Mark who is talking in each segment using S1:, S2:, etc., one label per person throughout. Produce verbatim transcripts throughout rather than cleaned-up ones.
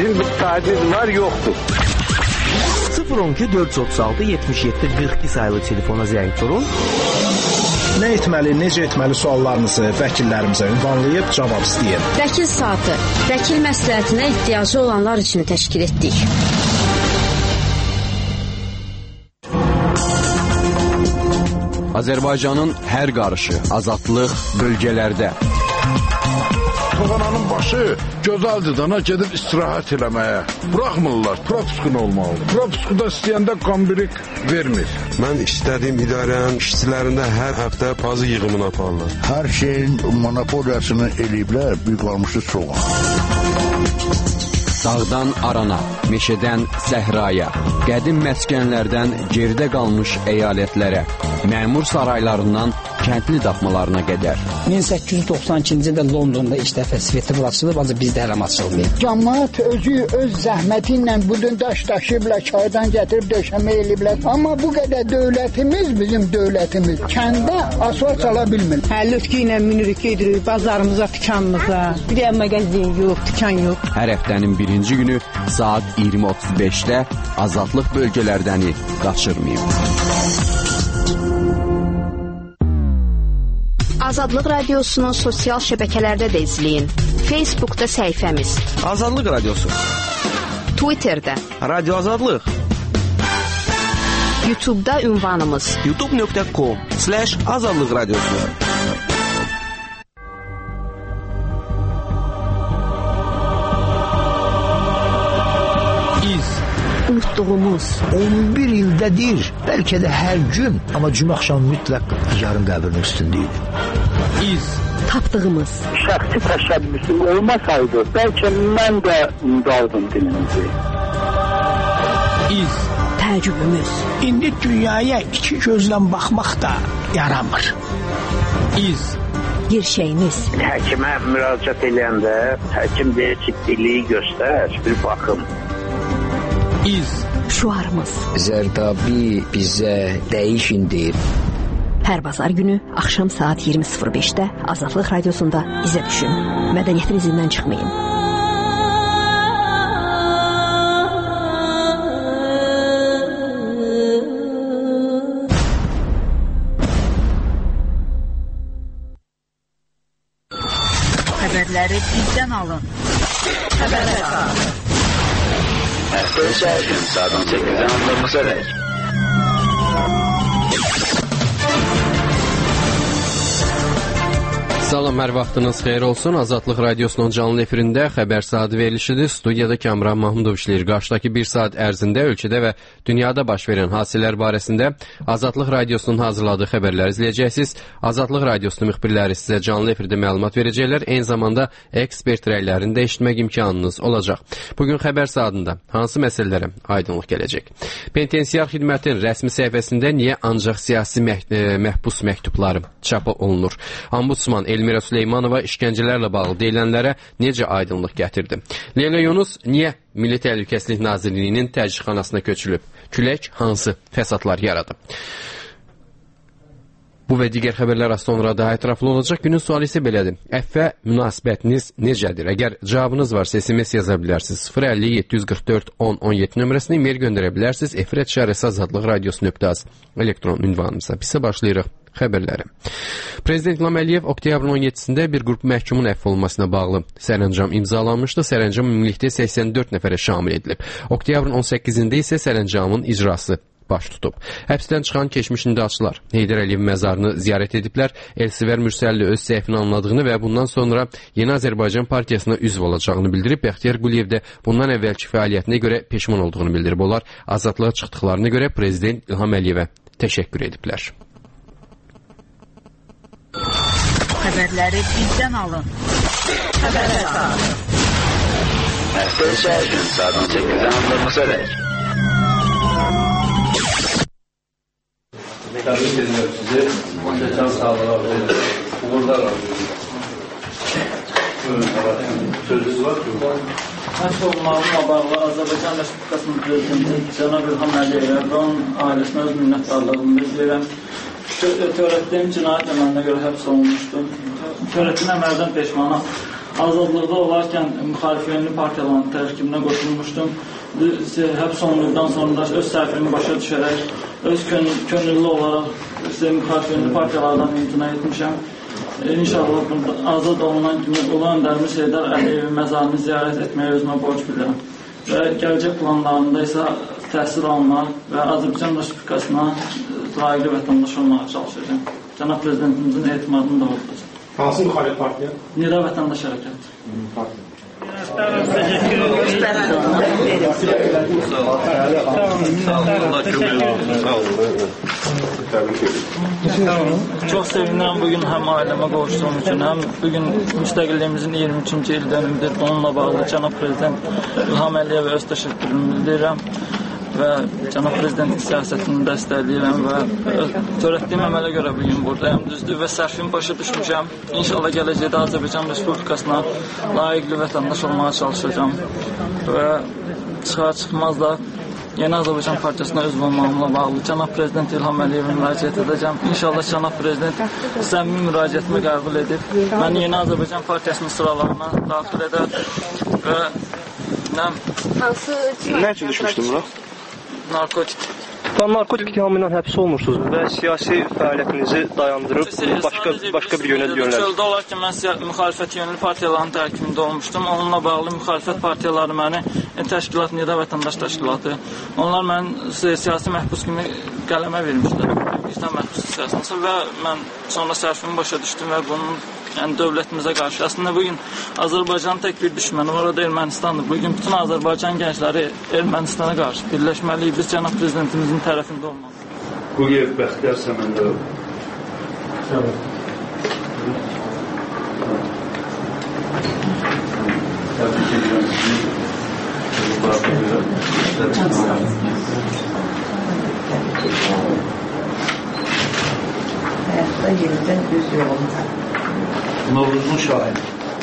S1: Bizim bir saatimiz var, yoktur.
S2: sıfır on iki dörd yüz otuz altı yetmiş yeddi qırx iki sayılı telefona zəng vurun.
S3: Nə etməli, necə etməli suallarınızı vəkillərimizə ünvanlayıb cavab istəyin.
S4: Vəkil saatı, vəkil məsləhətinə ehtiyacı olanlar üçün təşkil etdik.
S5: Azərbaycanın hər qarışı, azadlıq bölgələrdə.
S6: Toğananın başı gözəldir dana gedib istirahət eləməyə. Buraxmırlar, propuskun olmalıdır. Propuskuda istəyəndə qambirik vermir.
S7: Mən istədiyim idarənin işçilərində hər həftə pazı yığımını aparırlar.
S8: Hər şeyin monopoliyasını eləyiblər, bir qalmışı çox.
S5: Dağdan arana, meşədən səhraya, qədim məskənlərdən geridə qalmış əyalətlərə, məmur saraylarından kəndli daxmalarına qədər.
S9: min səkkiz yüz doxsan ikinci ildə Londonda ilk dəfə festival açılıb, ancaq bizdə hələ açılmayıb.
S10: Cəmaət özü öz zəhməti ilə budun daş daşıyıblar, çaydan gətirib döşəmə eləyiblər. Amma bu qədər dövlətimiz, bizim dövlətimiz kəndə asfalt çala bilmir.
S11: Həllütkü ilə minirik, gedirik bazarımıza, dükanımıza. Bir də mağazin yox, dükan yox.
S5: Hər həftənin birinci günü saat iyirmi otuz beşdə azadlıq bölgələrdəni qaçırmayın.
S4: Azadlıq Radiosu'nu sosial şəbəkələrdə də izləyin. Facebook'da səhifəmiz.
S2: Azadlıq Radiosu.
S4: Twitter'da.
S2: Radio Azadlıq.
S4: YouTube'da ünvanımız.
S2: youtube nöqtə com slash azadlıq radiosu.
S4: Unutduğumuz
S12: on bir ildədir, bəlkə də hər gün, amma cümə axşamı mütləq yarın qəbrinin üstündəydi.
S4: İz. Tapdığımız.
S1: Şəxsi təşəbbüsüm olmasaydı, bəlkə mən də unudaldım dilimizi.
S4: İz. Təəccübümüz.
S12: İndi dünyaya iki gözlə baxmaq da yaramır.
S4: İz. Gerçəyimiz.
S1: Həkimə müraciət edəndə, həkim deyir ki, diliyi göstər, bir baxım.
S4: İz. Şuarımız.
S12: Zərdabi bizə dəyişin deyib.
S4: Hər bazar günü axşam saat iyirmi sıfır beşdə Azadlıq Radiosunda izə düşün. Mədəniyyətin izindən çıxmayın.
S11: Xəbərləri bizdən alın. Xəbərlər.
S13: Her gün saat on sekizde anlamamıza dek.
S5: Salam, hər vaxtınız xeyir olsun. Azadlıq Radiosunun canlı efirində xəbər saatı verilişidir. Studiyada Kamran Mahmudov işləyir. Qarşıdakı bir saat ərzində ölkədə və dünyada baş verən hadisələr barəsində Azadlıq Radiosunun hazırladığı xəbərləri izləyəcəksiniz. Azadlıq Radiosunun müxbirləri sizə canlı efirdə məlumat verəcəklər. Eyni zamanda ekspert rəylərini də eşitmək imkanınız olacaq. Bugün xəbər saatında hansı məsələlərə aydınlıq gələcək? Penitensiar xidmətin rəsmi səhifəsində niyə ancaq siyasi məh məhbus məktubları çap olunur? Ombudsman Elmira Süleymanova işgəncələrlə bağlı deyilənlərə necə aydınlıq gətirdi? Leyla Yunus niyə Milli Təhlükəsizlik Nazirliyinin təcridxanasına köçülüb? Külək hansı fəsadlar yaradı? Bu və digər xəbərlər az sonra daha ətraflı olacaq. Günün sualı isə belədir. Əffə münasibətiniz necədir? Əgər cavabınız varsa S M S yaza bilərsiniz. sıfır əlli yeddi yüz qırx dörd on on yeddi nömrəsinə e-mail göndərə bilərsiniz. Efirət şərəsi azadlıq radiosu nöqtə az elektron ünvanımıza. Bizə başlayırıq xəbərləri. Prezident İlham Əliyev oktyabrın on yeddisində bir qrup məhkumun əfv olunmasına bağlı sərəncam imzalanmışdı. Sərəncam ümumilikdə səksən dörd nəfərə şamil edilib. Oktyabrın on səkkizində isə sərəncamın icrası baş tutub. Həbsdən çıxan keçmiş indaçlar Heydər Əliyevin məzarını ziyarət ediblər. Elsivər Mürsəlli öz səhvini anladığını və bundan sonra Yeni Azərbaycan Partiyasına üzv olacağını bildirib. Bəxtiyar Quliyev də bundan əvvəlki fəaliyyətinə görə peşman olduğunu bildirib. Onlar azadlığa çıxdıqlarına görə Prezident İlham Əliyevə təşəkkür ediblər.
S11: Xəbərləri bizdən alın. Xəbərlər.
S13: Her gün saat on sekizde anlamamıza dek.
S14: Təbrik ediyorum sizi. Can sağlığı arzulayın. Uğurlar arzulayın. Sözünüz var ki?
S15: Həbs olunmağına bağlı Azərbaycan Respublikasının Prezidenti Cənab İlham Əliyevə və onun ailəsinə öz minnətdarlığımı bildirirəm. Törətdiyim cinayət əməlinə görə həbs olunmuşdum. Törətdiyim əməldən peşmanam. azadlıqda olarkən müxalif yönlü partiyaların tərkibinə qoşulmuşdum. Həbs olunduqdan sonra öz səhvimi başa düşərək, öz könüllü olaraq müxalif yönlü partiyalardan imtina etmişəm. İnşallah azad olunan kimi Ulu Öndərimiz Heydər Əliyevin məzarını ziyarət etməyə özümə borc bilirəm. Və gələcək planlarında isə təhsil almaq və Azərbaycan Respublikasına layiqli vətəndaş olmağa çalışacağım. Cənab Prezidentimizin etimadını da olacaq.
S16: Hansı müxalif partiya?
S15: Nida Vətəndaş Hərəkatı. Çox sevinirəm bugün həm ailəmə qovuşduğum üçün, həm bugün müstəqilliyimizin iyirmi üçüncü il dönümüdür. Bununla bağlı Cənab Prezident İlham Əliyevə öz təşəkkürümü bildirirəm və Cənab Prezidentin siyasətini dəstəkləyirəm və törətdiyim əmələ görə bugün buradayım. Düzdür və səhvimi başa düşmüşəm. İnşallah gələcəkdə Azərbaycan Respublikasına layiqli vətəndaş olmağa çalışacağım və çıxar-çıxmaz da Yeni Azərbaycan Partiyasına üzv olmağımla bağlı Cənab Prezident İlham Əliyevə müraciət edəcəm. İnşallah Cənab Prezident səmimi müraciətimi qəbul edib məni Yeni Azərbaycan Partiyasının sıralarına daxil edər və nə
S16: üçün düşmüşdün bura?
S15: Narkotik.
S16: Narkotik ittihamı ilə həbs olmuşsunuz və siyasi fəaliyyətinizi dayandırıb başqa başqa bir yönə yönəldi.
S15: Çöldə olarkən mən müxalifət yönlü partiyaların tərkibində olmuşdum. Onunla bağlı müxalifət partiyaları məni təşkilat, Nida Vətəndaş Təşkilatı, onlar mən siyasi məhbus kimi qələmə vermişlər. Bizdən məhbus siyasəsi və mən sonra səhvimi başa düşdüm və bunun yəni dövlətimizə qarşı. Əslində bugün Azərbaycanın tək bir düşməni var, o da Ermənistandır. Bugün bütün Azərbaycan gəncləri Ermənistana qarşı birləşməliyik. Biz Cənab Prezidentimizin tərəfində olmalıyıq.
S16: Quliyev Bəxtiyar Səməndərov.
S14: Təbrik edirəm sizi.
S17: Həyatda yenidən düz yolunda.
S16: Novruzun şahidi.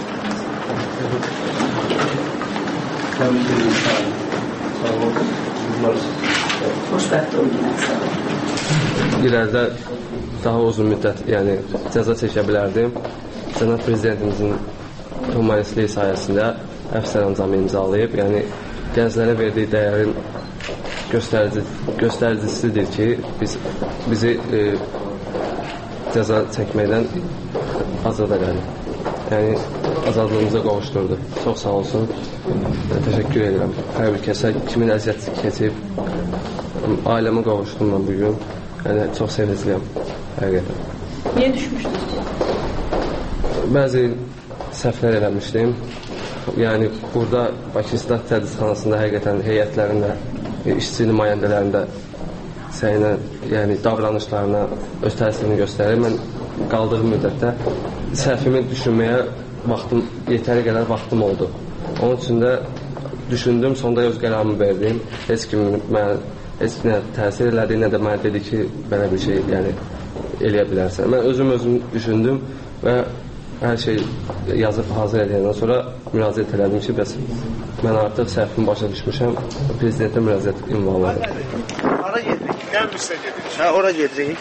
S16: Təbrik edirəm şahidi. Sağ olun.
S17: Xoşbəxt olun.
S18: İlərdə daha uzun müddət yəni cəza çəkə bilərdim. Cənab Prezidentimizin humanistliyi sayəsində həbs sərəncamı imzalayıb, yəni gənclərə verdiyi dəyərin göstərici, göstəricisidir ki, biz bizi e, cəza çəkməkdən azad edelim. Yəni azadlığımıza qovuşdurdu. Çox sağ olsun. Təşəkkür edirəm. Hər bir kəsə kimin əziyyət keçib ailəmə qovuşdum mən bugün. Yəni çox sevincliyəm həqiqətən.
S17: Niyə düşmüşdünüz?
S18: Bəzi səhvlər eləmişdim. Yəni burada Bakı İslah Tədrisxanasında həqiqətən heyətlərində, işçi nümayəndələrində səyinə, yəni davranışlarına öz təsirini göstərir. Mən qaldığım müddətdə səhvimi düşünməyə vaxtım, yetəri qədər vaxtım oldu. Onun üçün də düşündüm, sonda öz qərarımı verdim. Heç kim mənə heç nə təsir elədi, nə də mənə dedi ki, belə bir şey yəni eləyə bilərsən. Mən özüm özüm düşündüm və hər şey yazıb hazır edəndən sonra müraciət elədim ki, bəs mən artıq səhvimi başa düşmüşəm, prezidentə müraciət ünvanladım.
S16: Hara gedirik? Gəlmirsə gedirik. Hə, ora gedirik.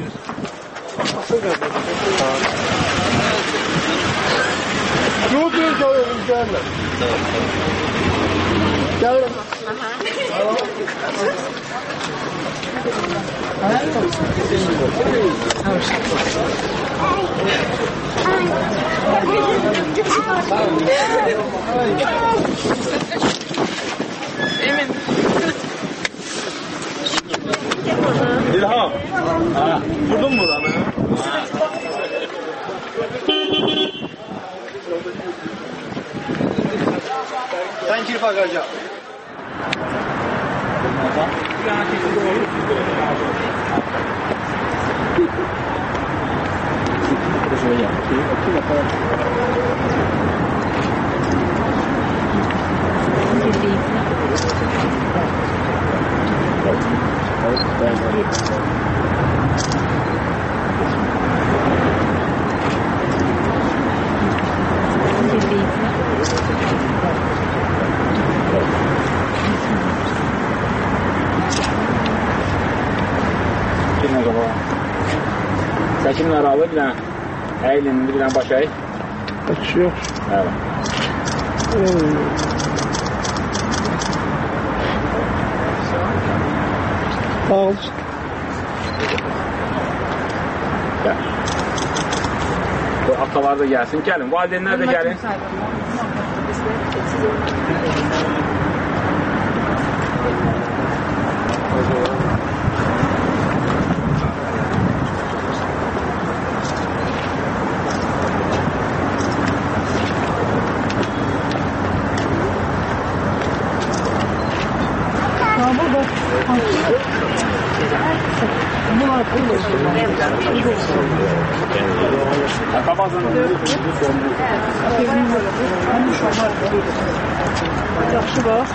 S16: Dur, dur, dur, gəlmə. Gəlmə.
S17: Emin.
S16: İlham. Ha, vurdun mu buranı? Sen gir bagaja.
S19: Səkin məralı bilən əylinin bilən baş əy. Başka yok. Evet. Al.
S20: Gel. Bu atalar da gelsin. Gelin. Valideynler de gelin.
S19: Yaxşı bax.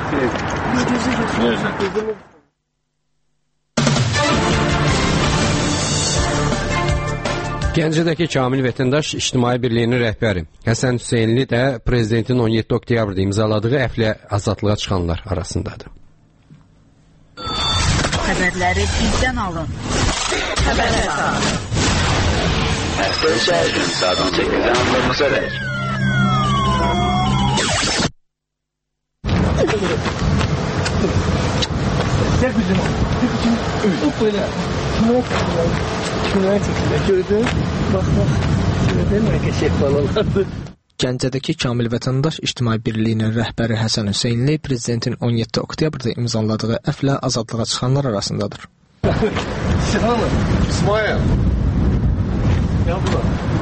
S5: Gəncədəki Kamil Vətəndaş İctimai Birliyinin rəhbəri Həsən Hüseynli də prezidentin on yeddi oktyabrda imzaladığı əflə azadlığa çıxanlar arasındadır.
S21: Xəbərləri bizdən alın. Xəbər əsas.
S13: Hər gün saat on səkkiz anlamıza dək.
S19: Gel bizim o. Hop böyle. Şuna çekildi. Gördün? Bak bak. Gördün mü? Geçek balalardı.
S22: Gəncədəki Kamil Vətəndaş İctimai Birliyinin rəhbəri Həsən Hüseynli prezidentin on yeddi oktyabrda imzaladığı əflə azadlığa çıxanlar arasındadır.
S19: Silahlı. İsmail. Ya bura.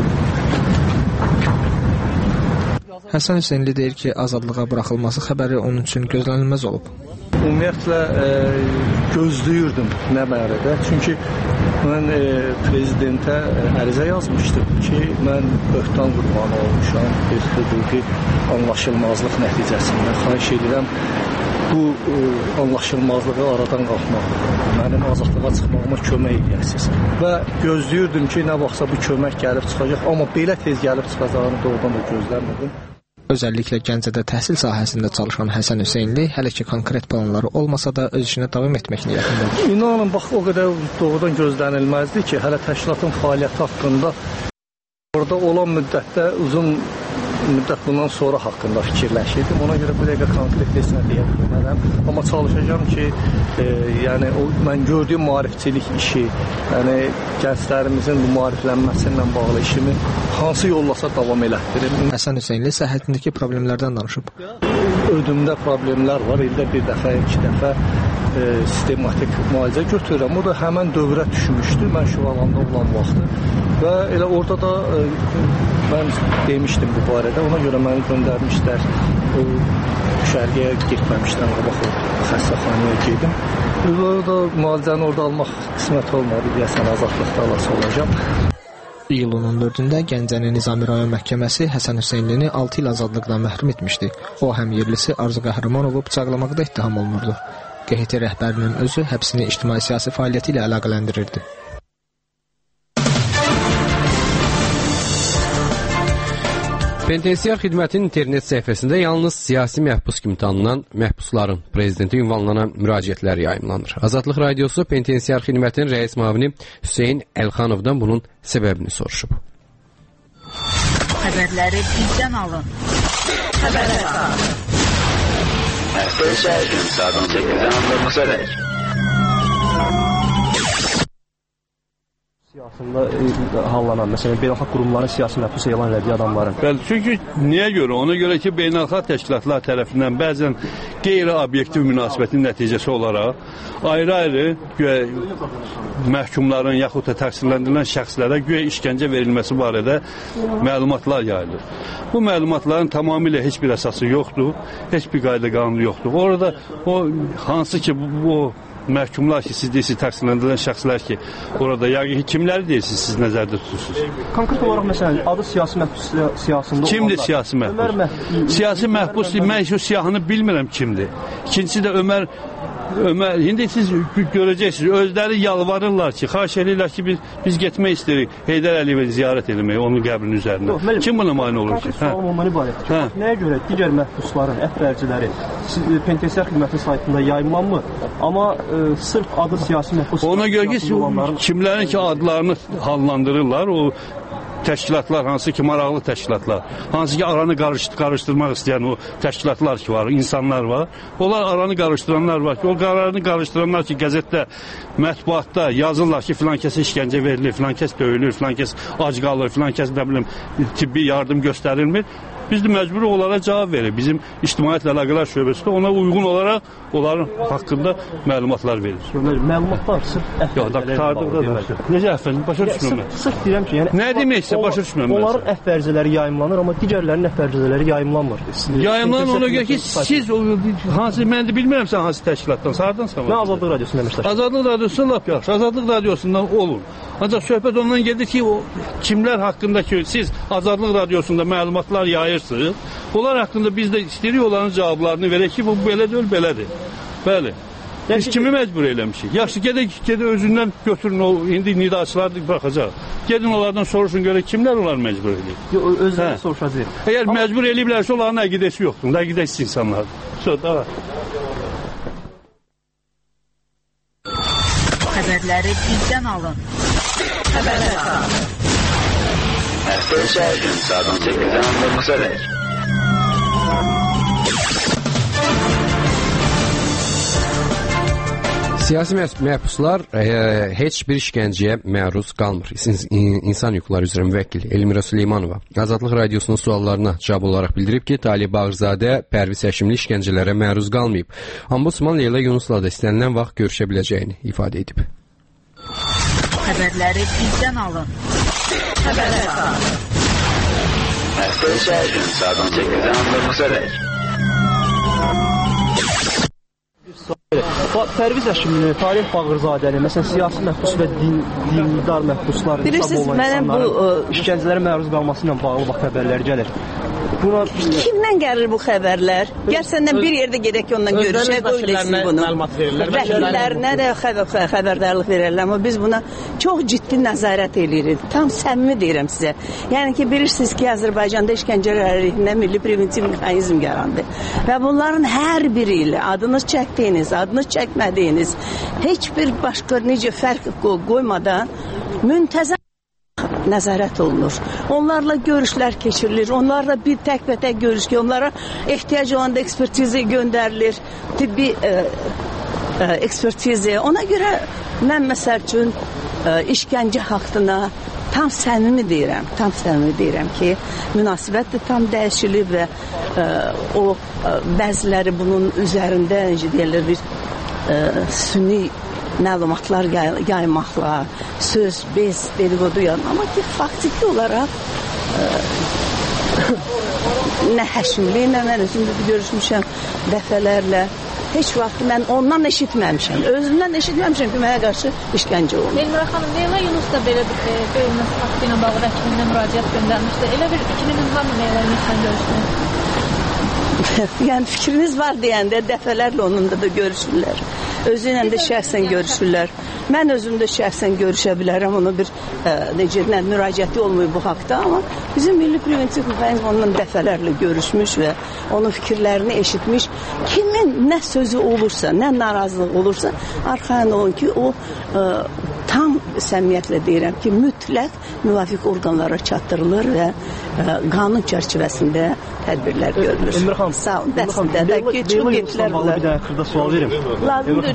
S22: Həsən Hüseynli deyir ki, azadlığa buraxılması xəbəri onun üçün gözlənilməz olub.
S19: Ümumiyyətlə e, gözləyirdim nə barədə. Çünki mən e, prezidentə ərizə yazmışdım ki, mən böhtan qurbanı olmuşam bir hüquqi anlaşılmazlıq nəticəsində. Xahiş edirəm bu e, anlaşılmazlığı aradan qalxmaq, mənim azadlığa çıxmağıma kömək edəsiniz. Və gözləyirdim ki, nə vaxtsa bu kömək gəlib çıxacaq, amma belə tez gəlib çıxacağını doğrudan da gözləmirdim.
S22: Özəlliklə Gəncədə təhsil sahəsində çalışan Həsən Hüseynli hələ ki konkret planları olmasa da öz işinə davam etmək niyyətindədir.
S19: İnanın, bax o qədər doğrudan gözlənilməzdi ki, hələ təşkilatın fəaliyyəti haqqında orada olan müddətdə uzun müddət bundan sonra haqqında fikirləşirdim. Ona görə bu dəqiqə konkret heç nə deyə bilmərəm. Amma çalışacağam ki, e, yəni o mən gördüyüm maarifçilik işi, yəni gənclərimizin bu maariflənməsi ilə bağlı işimi hansı yollasa davam elətdirim.
S22: Həsən Hüseynli səhhətindəki problemlərdən danışıb.
S19: Ödümdə problemlər var. İldə bir dəfə, iki dəfə e, sistematik müalicə götürürəm. O da həmən dövrə düşmüşdü. Mən Şuvalanda olan vaxtı. Və elə orada da e, mən demişdim bu barədə. Ona görə məni göndərmişlər. O şərqəyə getməmişdən qabaq o xəstəxanaya gedim. Orada müalicəni orada almaq qismət olmadı. Deyəsən azadlıqda alası olacaq.
S22: İyulun on dördündə Gəncənin Nizami rayon məhkəməsi Həsən Hüseynlini altı il azadlıqdan məhrum etmişdi. O həm yerlisi Arzu Qəhrəmanovu bıçaqlamaqda ittiham olunurdu. Q H T rəhbərinin özü həbsini ictimai-siyasi fəaliyyəti ilə əlaqələndirirdi.
S5: Penitensiar xidmətin internet səhifəsində yalnız siyasi məhbus kimi tanınan məhbusların prezidenti ünvanlanan müraciətlər yayımlanır. Azadlıq Radiosu Penitensiar xidmətin rəis müavini Hüseyn Əlxanovdan bunun səbəbini soruşub.
S21: Xəbərləri bizdən alın. Xəbər əsas.
S13: Hər gün saat on səkkiz anlamıza dək.
S16: Siyasında e, hallanan, məsələn, beynəlxalq qurumların siyasi məhbus elan etdiyi adamların.
S23: Bəli, çünki niyə görə? Ona görə ki, beynəlxalq təşkilatlar tərəfindən bəzən qeyri-obyektiv münasibətin nəticəsi olaraq ayrı-ayrı güya məhkumların yaxud da təqsirləndirilən şəxslərə güya işgəncə verilməsi barədə məlumatlar yayılır. Bu məlumatların tamamilə heç bir əsası yoxdur, heç bir qayda qanunu yoxdur. Orada o hansı ki bu, bu məhkumlar ki, siz deyirsiniz, təqsirləndirilən şəxslər ki, orada yəqin kimləri deyirsiniz, siz nəzərdə tutursunuz?
S16: Konkret olaraq, məsələn, adı siyasi məhbus siyasında olanlar.
S23: Kimdir siyasi məhbus? Siyasi məhbus, mən şu siyahını bilmirəm kimdir. İkincisi də Ömər Ömər, indi siz görəcəksiniz, özləri yalvarırlar ki, xahiş edirlər ki, biz, biz getmək istəyirik Heydər Əliyevi ziyarət eləmək, onun qəbrinin üzərində. Yox, mənim, kim buna mane olur ki?
S16: Sualım ondan ibarətdir ki, hə. Nəyə görə digər məhbusların, əfvərciləri penitensiar xidmətin saytında yayınlanmır, amma e, sırf adı siyasi məhbus
S23: ona görə ki, kimlərin ki, adlarını hallandırırlar, o təşkilatlar, hansı ki maraqlı təşkilatlar, hansı ki aranı qarışdır, qarışdırmaq istəyən o təşkilatlar ki var, insanlar var. Onlar aranı qarışdıranlar var ki, o aranı qarışdıranlar ki, qəzetdə, mətbuatda yazırlar ki, filan kəsə işgəncə verilir, filan kəs döyülür, filan kəs ac qalır, filan kəs nə bilim tibbi yardım göstərilmir. Biz də məcbur onlara cavab verir. Bizim İctimaiyyətlə Əlaqələr şöbəsi də ona uyğun olaraq onların haqqında məlumatlar verir.
S16: Məlumatlar sırf
S23: əhvəllərdə necə əhvəl? Başa düşmürəm.
S16: Sırf deyirəm ki, yəni
S23: nə deməksə başa düşmürəm.
S16: Onların əhvəlcələri yayımlanır, amma digərlərinin əhvəlcələri yayımlanmır.
S23: Yayımlanır ona görə ki, siz hansı mən də bilmirəm sən hansı təşkilatdansan, hardansan?
S16: Mən Azadlıq Radiosunda əməkdaşam.
S23: Azadlıq Radiosu lap yaxşı. Azadlıq Radiosundan olur. Ancaq söhbət ondan gedir ki, o kimlər haqqında ki, siz Azadlıq Radiosunda məlumatlar yayırsınız, onlar haqqında biz də istəyirik onların cavablarını verək ki, bu belə deyil, belədir. Bəli. Biz kimi məcbur eləmişik? Yaxşı, gedək, gedək özündən götürün, o, indi nidaçılar baxacaq. Gedin onlardan soruşun, görə kimlər onları məcbur eləyir?
S16: Yox, özləri soruşacaq.
S23: Əgər Amma... məcbur eləyiblərsə, onların əqidəsi yoxdur, əqidəsi insanlardır. Söz, da var.
S21: Xəbərləri bizdən alın. Xəbərlər alın.
S13: Hər hər gün saat on səkkizdən on doqquza dək.
S5: Siyasi məhbuslar e, heç bir işgəncəyə məruz qalmır. İnsan hüquqları üzrə müvəkkil Elmira Süleymanova Azadlıq Radiosunun suallarına cavab olaraq bildirib ki, Talib Bağırzadə Pərviz Həşimli işgəncələrə məruz qalmayıb. Ombudsman Leyla Yunusla da istənilən vaxt görüşə biləcəyini ifadə edib.
S21: Xəbərləri bizdən alın. Xəbərlər alın.
S13: Hər hər gün saat on səkkizdən on doqquza dək.
S16: Pərviz Həşimli, Talib Bağırzadəni, məsələn, siyasi məhbus və din, dindar məhbuslar hesab olan insanların işgəncələrə məruz qalması ilə bağlı bax xəbərlər gəlir. Buna...
S3: Kimdən gəlir bu xəbərlər? Gəl səndən bir yerdə gedək ki, ondan görüşək, qoyulursun bunu. Vəkillərinə də xəbər, xəbərdarlıq verirlər, amma biz buna çox ciddi nəzarət edirik. Tam səmimi deyirəm sizə. Yəni ki, bilirsiniz ki, Azərbaycanda işgəncələr əleyhinə milli preventiv mexanizm yarandı. Və bunların hər biri ilə adınız çəkdiyiniz, adınız çəkmədiyiniz, heç bir başqa necə fərq qoymadan müntəzəm nəzarət olunur. Onlarla görüşlər keçirilir. Onlarla bir tək-bətək görüş ki, onlara ehtiyac olanda ekspertiziya göndərilir. Tibbi e, e, ekspertiziya. Ona görə mən məsəl üçün e, işgəncə haqqına tam səmimi deyirəm. Tam səmimi deyirəm ki, münasibət də tam dəyişilib və e, o e, bəziləri bunun üzərində necə deyirlər bir e, süni məlumatlar yay yaymaqla, söz, bez, dedikodu yanına. Amma ki, faktiki olaraq e, nə Həşimli, nə mən özümdə görüşmüşəm dəfələrlə. Heç vaxt mən ondan eşitməmişəm. Özümdən eşitməmişəm ki, mənə qarşı işgəncə olunur.
S6: Elmira xanım, Leyla Yunus da belə bir döyülməsi faktı ilə bağlı vəkilinə müraciət göndərmişdi. Elə bir fikriniz var mı Leyla Yunus'la görüşdünüz?
S3: Yəni fikriniz var deyəndə dəfələrlə onunla da görüşürlər. Özü ilə də şəxsən görüşürlər. Mən özüm də şəxsən görüşə bilərəm. Ona bir e, necə nə müraciəti olmuyor bu haqda, amma bizim Milli Preventiv Mexanizm onunla dəfələrlə görüşmüş və onun fikirlərini eşitmiş. Kimin nə sözü olursa, nə narazılıq olursa, arxayın olun ki, o e, tam səmiyyətlə deyirəm ki, mütləq müvafiq orqanlara çatdırılır və e, qanun çərçivəsində tədbirlər görülür.
S16: Elmira xanım,
S3: sağ olun. Dərsində də keçib getdilər.
S16: Bir dənə xırda sual verim.
S3: Lazımdır.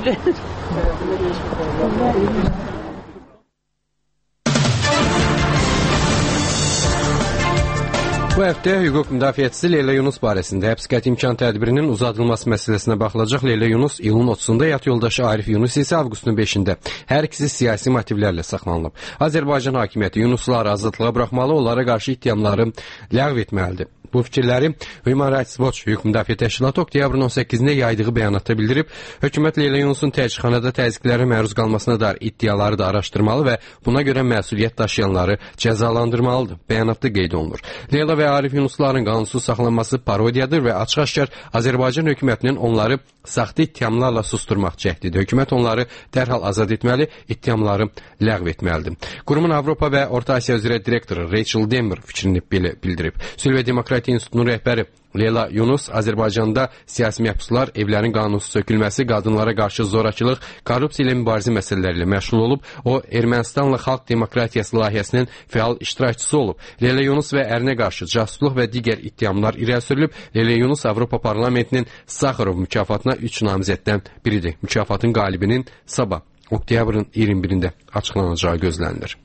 S5: Bu həftə hüquq müdafiəçisi Leyla Yunus barəsində həbs qəti imkan tədbirinin uzadılması məsələsinə baxılacaq. Leyla Yunus iyulun otuzunda, həyat yoldaşı Arif Yunus isə avqustun beşində. Hər ikisi siyasi motivlərlə saxlanılıb. Azərbaycan hakimiyyəti Yunusları azadlığa buraxmalı, onlara qarşı ittihamları ləğv etməlidir. Bu fikirləri Human Rights Watch hüquq müdafiə təşkilatı oktyabrın on səkkizində yaydığı bəyanatda bildirib, hökumət Leyla Yunusun təzyiqxanada təzyiqlərə məruz qalmasına dair iddiaları da araşdırmalı və buna görə məsuliyyət daşıyanları cəzalandırmalıdır. Bəyanatda qeyd olunur. Leyla və Arif Yunusların qanunsuz saxlanması parodiyadır və açıq-aşkar Azərbaycan hökumətinin onları saxta ittihamlarla susturmaq cəhdidir. Hökumət onları dərhal azad etməli, ittihamları ləğv etməlidir. Qurumun Avropa və Orta Asiya üzrə direktoru Rachel Demmer fikrini belə bildirib. Sülh və Demokratiya İnstitutunun rəhbəri Leyla Yunus Azərbaycanda siyasi məhbuslar, evlərin qanunsuz sökülməsi, qadınlara qarşı zorakılıq, korrupsiya ilə mübarizə məsələləri ilə məşğul olub. O, Ermənistanla Xalq Demokratiyası layihəsinin fəal iştirakçısı olub. Leyla Yunus və ərinə qarşı casusluq və digər ittihamlar irəli sürülüb. Leyla Yunus Avropa Parlamentinin Sakharov mükafatına üç namizəddən biridir. Mükafatın qalibinin sabah, oktyabrın iyirmi birində açıqlanacağı gözlənilir.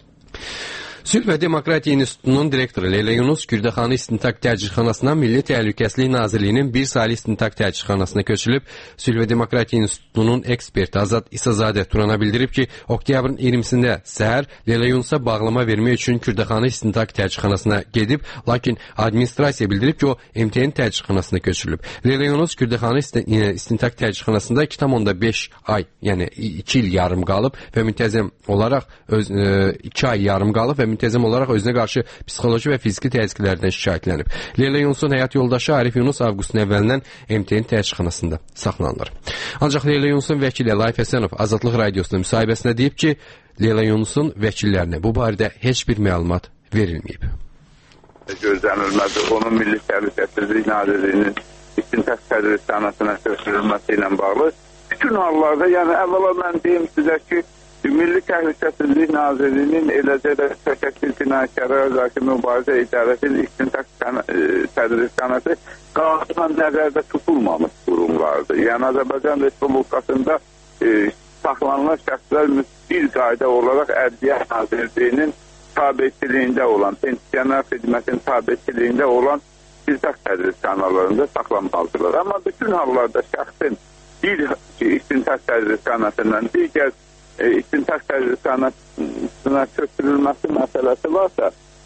S5: Sülh və Demokratiya İnstitutunun direktoru Leyla Yunus Kürdəxanı İstintaq Təcridxanasından Milli Təhlükəsizlik Nazirliyinin bir saylı İstintaq Təcridxanasına köçülüb. Sülh və Demokratiya İnstitutunun eksperti Azad İsazadə Turana bildirib ki, oktyabrın iyirmisində səhər Leyla Yunusa bağlama vermək üçün Kürdəxanı İstintaq Təcridxanasına gedib, lakin administrasiya bildirib ki, o M T N Təcridxanasına köçülüb. Leyla Yunus Kürdəxanı İstintaq Təcridxanasında iki tam onda beş ay, yəni iki il yarım qalıb və müntəzəm olaraq öz, e, iki ay yarım qalıb və müntəzəm olaraq özünə qarşı psixoloji və fiziki təzyiqlərdən şikayətlənib. Leyla Yunusun həyat yoldaşı Arif Yunus avqustun əvvəlindən M T N təcridxanasında saxlanılır. Ancaq Leyla Yunusun vəkili Əlaif Həsənov Azadlıq Radiosunda müsahibəsində deyib ki, Leyla Yunusun vəkillərinə bu barədə heç bir məlumat verilməyib.
S1: Gözlənilmədi. Onun Milli Təhlükəsizlik Nazirliyinin İstintaq Təcridxanasına köçürülməsi ilə bağlı bütün hallarda, yəni əvvəla mən deyim sizə ki, Milli Təhlükəsizlik Nazirliyinin eləcə də təşəkkül cinayətkarlara qarşı mübarizə idarəsinin İstintaq Təcridxanası qanunla nəzərdə tutulmamış qurumlardır. Yəni Azərbaycan Respublikasında e, saxlanılan şəxslər bir qayda olaraq Ədliyyə Nazirliyinin tabiçiliyində olan, pensioner xidmətin tabiçiliyində olan İstintaq Təcridxanalarında saxlanmalıdırlar. Amma bütün hallarda şəxsin bir İstintaq Təcridxanasından digər İstintaq Təcridxanasına köçürülməsi məsələsi varsa,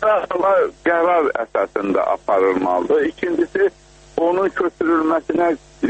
S1: qərar əsasında aparılmalıdır. İkincisi, onun köçürülməsinə e,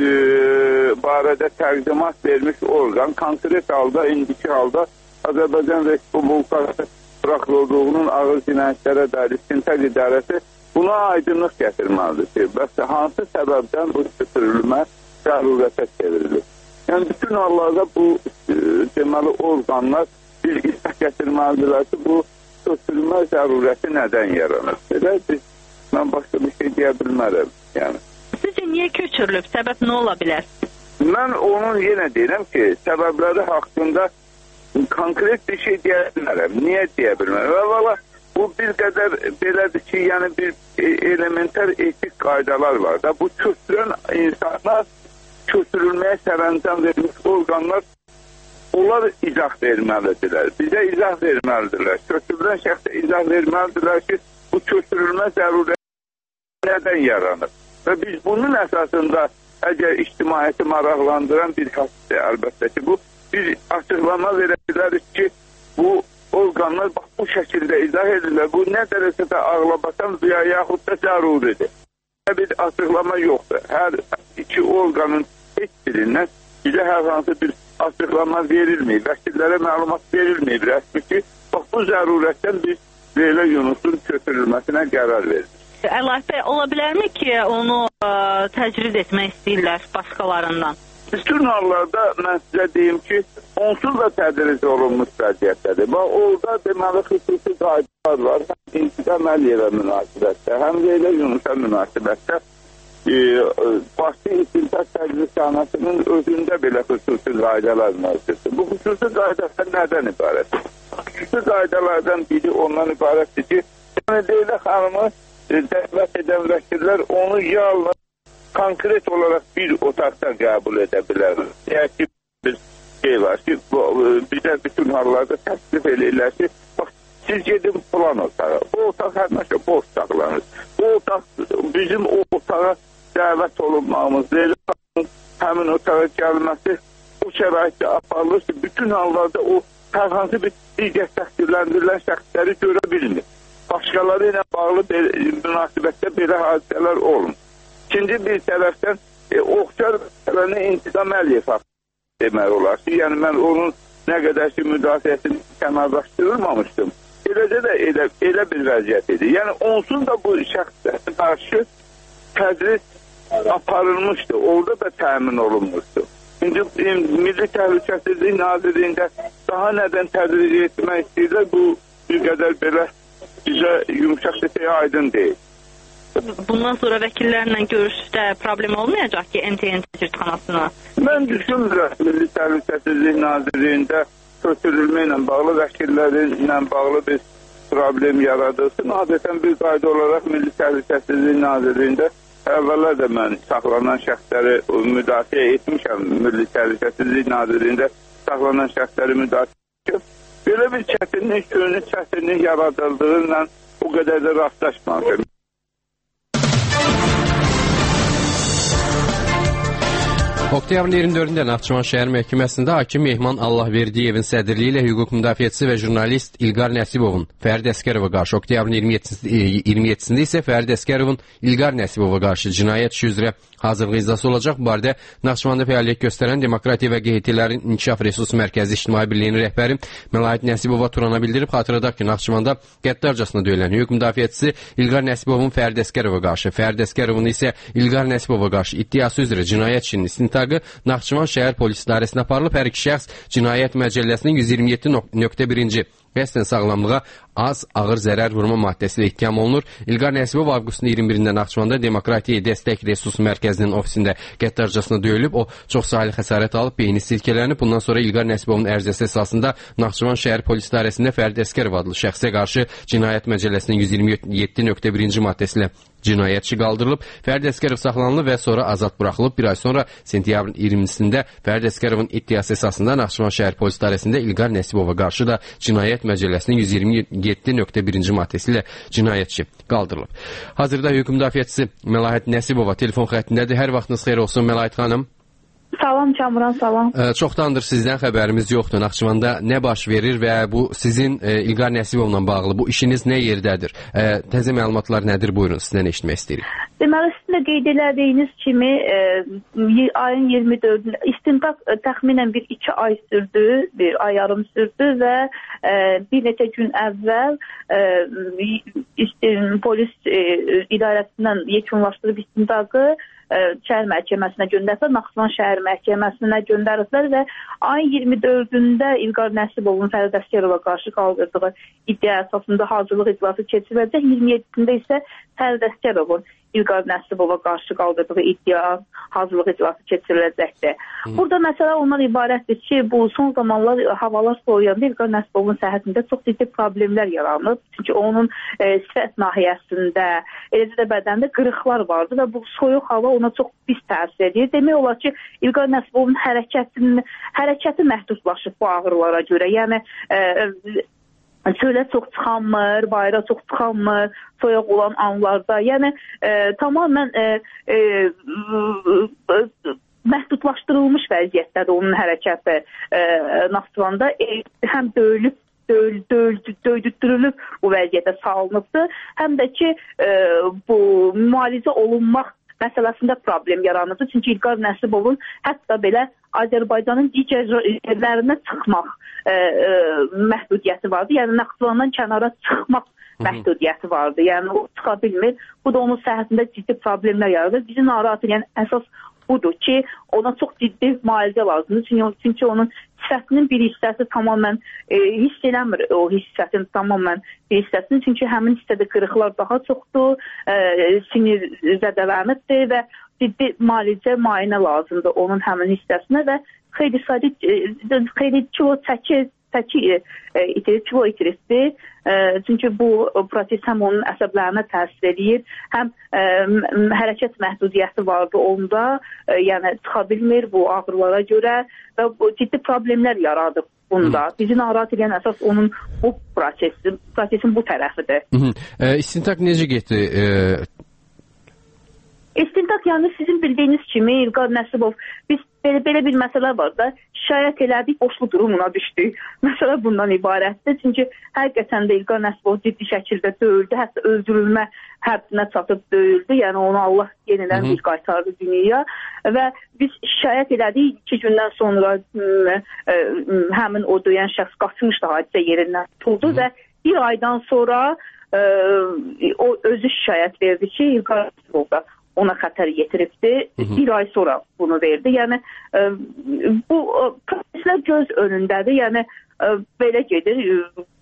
S1: barədə təqdimat vermiş orqan, konkret halda, indiki halda Azərbaycan Respublikası Prokurorluğunun ağır cinayətlərə dair İstintaq İdarəsi buna aydınlıq gətirməlidir ki, bəs hansı səbəbdən bu köçürülmə zərurətə çevrilir? Yəni, bütün hallarda bu e, deməli orqanlar bir izah gətirməlidirlər ki, bu köçürülmə zərurəti nədən yaranır? Belə biz, mən başqa bir şey deyə bilmərəm. Yəni.
S21: Sizcə niyə köçürülüb? Səbəb nə ola bilər?
S1: Mən onun yenə deyirəm ki, səbəbləri haqqında konkret bir şey deyə bilmərəm. Niyə deyə bilmərəm? Əvvəla, bu bir qədər belədir ki, yəni bir elementar etik qaydalar var da, bu köçürən insanlar köçürülməyə sərəncam vermiş orqanlar, onlar izah verməlidirlər. Bizə izah verməlidirlər. Köçürülən şəxsə izah verməlidirlər ki, bu köçürülmə zərurəti nədən yaranır? Və biz bunun əsasında, əgər ictimaiyyəti maraqlandıran bir xəstə, əlbəttə ki, bu bir açıqlama verə bilərik ki, bu orqanlar bu şəkildə izah edirlər. Bu nə dərəcədə ağlabatan və yaxud da zəruridir. Bir açıqlama yoxdur. Hər iki orqanın heç birindən bizə hər hansı bir açıqlama verilməyib, vəkillərə məlumat verilməyib rəsmi ki, bax bu zərurətdən biz Leyla Yunusun köçürülməsinə qərar veririk.
S21: Əlaif bəy, ola bilərmi ki, onu ə, təcrid etmək istəyirlər başqalarından?
S1: Bütün hallarda mən sizə deyim ki, onsuz da tədriz olunmuş vəziyyətdədir. Bax, orada deməli xüsusi qaydalar var. Həm İntiqam Əliyevə münasibətdə, həm Leyla Yunusa münasibətdə e, başlı İstintaq Təcridxanasının özündə belə xüsusi qaydalar mövcuddur. Bu xüsusi qaydalar nədən ibarətdir? Xüsusi qaydalardan biri ondan ibarətdir ki, yəni Leyla xanımı e, dəvət edən vəkillər onu yalnız konkret olaraq bir otaqda qəbul edə bilər. Yəni ki, bir şey var ki, bu, bizə bütün hallarda təklif eləyirlər ki, bax, siz gedin plan otağa. Bu otaq həmişə boş saxlanır. Bu otaq, bizim o otağa dəvət olunmağımız, həmin otağa gəlməsi o şəraitdə aparılır ki, bütün hallarda o hər hansı bir digər təqdirləndirilən şəxsləri görə bilmir. Başqaları ilə bağlı bir, münasibətdə belə hadisələr olmur. İkinci bir tərəfdən e, Oxçar məsələni İntiqam Əliyev demək olar ki, yəni mən onun nə qədər ki müdafiəsini kənarlaşdırılmamışdım. Eləcə də elə, elə bir vəziyyət idi. Yəni onsuz da bu şəxslərə qarşı tədris aparılmışdı, orada da təmin olunmuşdu. İndi Milli Təhlükəsizlik Nazirliyində daha nədən tədris etmək istəyirlər, bu bir qədər belə bizə yumuşaq desək aydın deyil.
S21: bundan sonra vəkillərlə görüşdə problem olmayacaq ki, M T N təcridxanasına?
S1: Mən düşünmürəm Milli Təhlükəsizlik Nazirliyində köçürülmə ilə bağlı vəkillərlə bağlı bir problem yaradılsın. Adətən bir qayda olaraq Milli Təhlükəsizlik Nazirliyində əvvəllər də mən saxlanan şəxsləri müdafiə etmişəm. Milli Təhlükəsizlik Nazirliyində saxlanan şəxsləri müdafiə etmişəm. Belə bir çətinlik, günlük çətinlik yaradıldığından o qədər də rastlaşmamışam.
S5: Oktyabrın iyirmi dördündə Naxçıvan şəhər məhkəməsində hakim Mehman Allahverdiyevin sədrliyi ilə hüquq müdafiəçisi və jurnalist İlqar Nəsibovun Fərid Əsgərova qarşı, oktyabrın iyirmi yeddisində isə Fərid Əsgərovun İlqar Nəsibova qarşı cinayət işi üzrə hazırlıq iclası olacaq. Bu barədə Naxçıvanda fəaliyyət göstərən Demokratiya və Q H T-lərin İnkişaf Resurs Mərkəzi İctimai Birliyinin rəhbəri Məlahət Nəsibova Turana bildirib. Xatırladaq ki, Naxçıvanda qəddarcasına döyülən hüquq müdafiəçisi İlqar Nəsibovun Fərid Əsgərova qarşı, Fərid Əsgərovun isə İlqar Nəsibova qarşı iddiası üzrə cinayət işinin istintaqı Naxçıvan şəhər polis idarəsinə aparılıb. Hər iki şəxs cinayət məcəlləsinin yüz iyirmi yeddi nöqtə birinci qəsdən sağlamlığa az ağır zərər vurma maddəsi ilə ittiham olunur. İlqar Nəsibov avqustun iyirmi birində Naxçıvanda Demokratiya Dəstək Resurs Mərkəzinin ofisində qəddarcasına döyülüb. O çox saylı xəsarət alıb, beyni silkelənib. Bundan sonra İlqar Nəsibovun ərizəsi əsasında Naxçıvan şəhər polis idarəsində Fərid Əsgərov adlı şəxsə qarşı cinayət məcəlləsinin yüz iyirmi yeddi nöqtə birinci maddəsi ilə cinayət işi qaldırılıb. Fərid Əsgərov saxlanılıb və sonra azad buraxılıb. Bir ay sonra sentyabrın iyirmisində Fərid Əsgərovun iddiası əsasında Naxçıvan şəhər polis idarəsində İlqar Nəsibova qarşı da cinayət məcəlləsinin yüz iyirmi yeddi nöqtə birinci maddəsi ilə cinayət işi qaldırılıb. Hazırda hüquq müdafiəçisi Məlahət Nəsibova telefon xəttindədir. Hər vaxtınız xeyir olsun Məlahət xanım.
S7: Salam Kamran, salam.
S5: E, çoxdandır sizdən xəbərimiz yoxdur. Naxçıvanda nə baş verir və bu sizin e, İlqar Nəsibovla bağlı bu işiniz nə yerdədir? E, təzə məlumatlar nədir? Buyurun, sizdən eşitmək istəyirik.
S7: Deməli, sizin də qeyd elədiyiniz kimi e, ayın iyirmi dördündə istintaq e, təxminən bir iki ay sürdü, bir ay yarım sürdü və e, bir neçə gün əvvəl e, işte, polis e, idarəsindən yekunlaşdırıb istintaqı şəhər məhkəməsinə göndərsə, Naxçıvan şəhər məhkəməsinə göndəriblər və ayın iyirmi dördündə İlqar Nəsibovun Fərid Əsgərova qarşı qaldırdığı iddia əsasında hazırlıq iclası keçiriləcək. iyirmi yeddisində isə Fərid Əsgərovun İlqar Nəsibova qarşı qaldırdığı iddia hazırlıq iclası keçiriləcəkdir. Hmm. Burada məsələ ondan ibarətdir ki, bu son zamanlar havalar soğuyanda İlqar Nəsibovun səhhətində çox ciddi problemlər yaranıb. Çünki onun e, sifət nahiyəsində, eləcə də bədəndə qırıqlar vardı və bu soyuq hava ona çox pis təsir edir. Demək olar ki, İlqar Nəsibovun hərəkətinin, hərəkəti məhdudlaşıb bu ağrılara görə. Yəni, e, çölə çox çıxanmır, bayıra çox çıxanmır, soyuq olan anlarda. Yəni, e, tamamən e, e, məhdudlaşdırılmış vəziyyətdədir onun hərəkəti e, Naxçıvanda. E, həm döyülüb, döyül, döyül, döydürülüb bu vəziyyətə salınıbdır. Həm də ki, e, bu müalicə olunmaq məsələsində problem yaranıbdır. Çünki İlqar Nəsibovun hətta belə Azərbaycanın digər yerlərinə çıxmaq e, e, məhdudiyyəti vardı. Yəni, Naxçıvandan kənara çıxmaq məhdudiyyəti vardı. Yəni, o çıxa bilmir. Bu da onun səhhətində ciddi problemlər yaradır. Bizi narahat edən əsas budur ki, ona çox ciddi müalicə lazımdır. Çünki, çünki onun sifətinin bir hissəsi tamamən e, hiss eləmir o hissətin tamamən bir hissəsini. Çünki həmin hissədə qırıqlar daha çoxdur, e, sinir zədələnibdir və ciddi müalicə, müayinə lazımdır onun həmin hissəsinə və xeyli sayda e, xeyli kilo çəki çəki e, itirir, kilo itirirdir. E, çünki bu proses həm onun əsəblərinə təsir edir, həm e, hərəkət məhdudiyyəti vardı onda, e, yəni çıxa bilmir bu ağrılara görə və bu ciddi problemlər yaradıb bunda. Bizi narahat edən əsas onun bu prosesi, prosesin bu tərəfidir.
S5: Hı -hı. E, istintaq necə getdi? E...
S7: İstintaq, yəni sizin bildiyiniz kimi İlqar Nəsibov, biz belə, belə bir məsələ var da, şikayət elədik, boşlu durumuna düşdük. Məsələ bundan ibarətdir. Çünki həqiqətən də İlqar Nəsibov ciddi şəkildə döyüldü, hətta öldürülmə həddinə çatıb döyüldü. Yəni onu Allah yenidən bir qaytardı dünyaya və biz şikayət elədik. İki gündən sonra ə, ə, həmin o döyən şəxs qaçmışdı, hadisə yerindən tutuldu və bir aydan sonra ə, o özü şikayət verdi ki, İlqar Nəsibov da ona xətər yetiribdi. Hı -hı. Bir ay sonra bunu verdi. Yəni e, bu proseslər göz önündədir. Yəni e, belə gedir.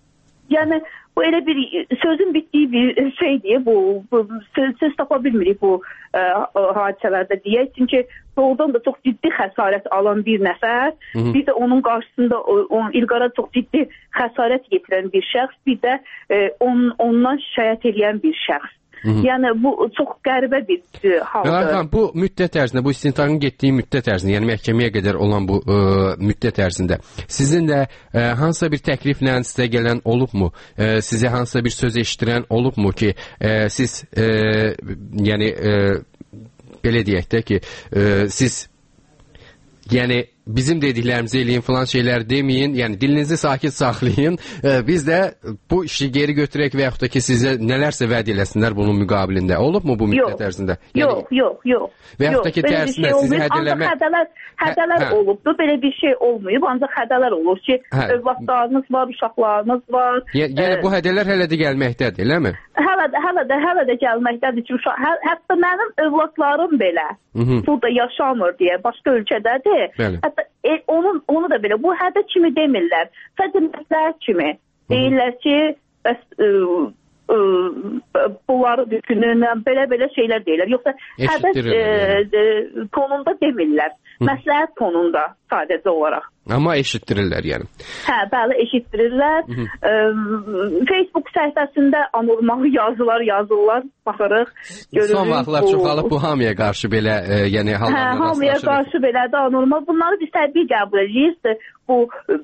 S7: Yəni bu elə bir sözün bitdiyi bir şeydir. Bu, bu söz, söz tapa bilmirik bu ə, hadisələrdə deyək. Çünki doğrudan da çox ciddi xəsarət alan bir nəfər, Hı -hı. bir də onun qarşısında on, İlqara çox ciddi xəsarət getirən bir şəxs, bir də ə, on, ondan şikayət edən bir şəxs. Hı -hı. Yəni bu çox qəribə bir haldır.
S5: Mələkəm, bu müddət ərzində, bu istintaqın getdiyi müddət ərzində, yəni məhkəməyə qədər olan bu ə, müddət ərzində sizin də ə, hansısa bir təkliflə sizə gələn olubmu? Ə, sizə hansısa bir söz eşitdirən olubmu ki, ə, siz ə, yəni ə, belə deyək də ki, ə, siz yəni bizim dediklərimizi eləyin falan şeylər deməyin, yəni dilinizi sakit saxlayın. Ee, biz də bu işi geri götürək və yaxud da ki sizə nələrsə vəd eləsinlər bunun müqabilində. Olub mu bu müddət ərzində? Yəni,
S7: yox, yox, yox.
S5: Və yaxud da ki tərsinə
S7: şey
S5: sizi hədələmə...
S7: Ancaq hədələr, hədələr hə, olubdu, belə bir şey olmayıb, ancaq hədələr olur ki, hə. Övladlarınız var, uşaqlarınız var. Yəni
S5: e, bu hədələr hələ də gəlməkdədir, elə mi?
S7: Hələ də, hələ də, hələ də gəlməkdədir ki, uşaq, hə, hətta mənim övladlarım belə Hı -hı. burada yaşamır deyə, başqa ölkədədir. Bəli. Hətta e, onun, onu da belə, bu hədə kimi demirlər. Sadəcə məsləhət kimi. Deyirlər ki, bəs, ə, ə, bunları düşünün, belə-belə şeylər deyirlər. Yoxsa hədə yəni. tonunda demirlər. Hı. Məsləhət tonunda sadəcə olaraq.
S5: Amma eşitdirirlər yəni.
S7: Hə, bəli, eşitdirirlər. Ə, Facebook səhifəsində anormal yazılar yazırlar, baxırıq, görürük.
S5: Son vaxtlar bu, çoxalıb bu hamıya qarşı belə, e, yəni hallarla
S7: hə,
S5: rastlaşırıq.
S7: Hamıya qarşı belə də anormal. Bunları biz təbii qəbul edirik. Bu,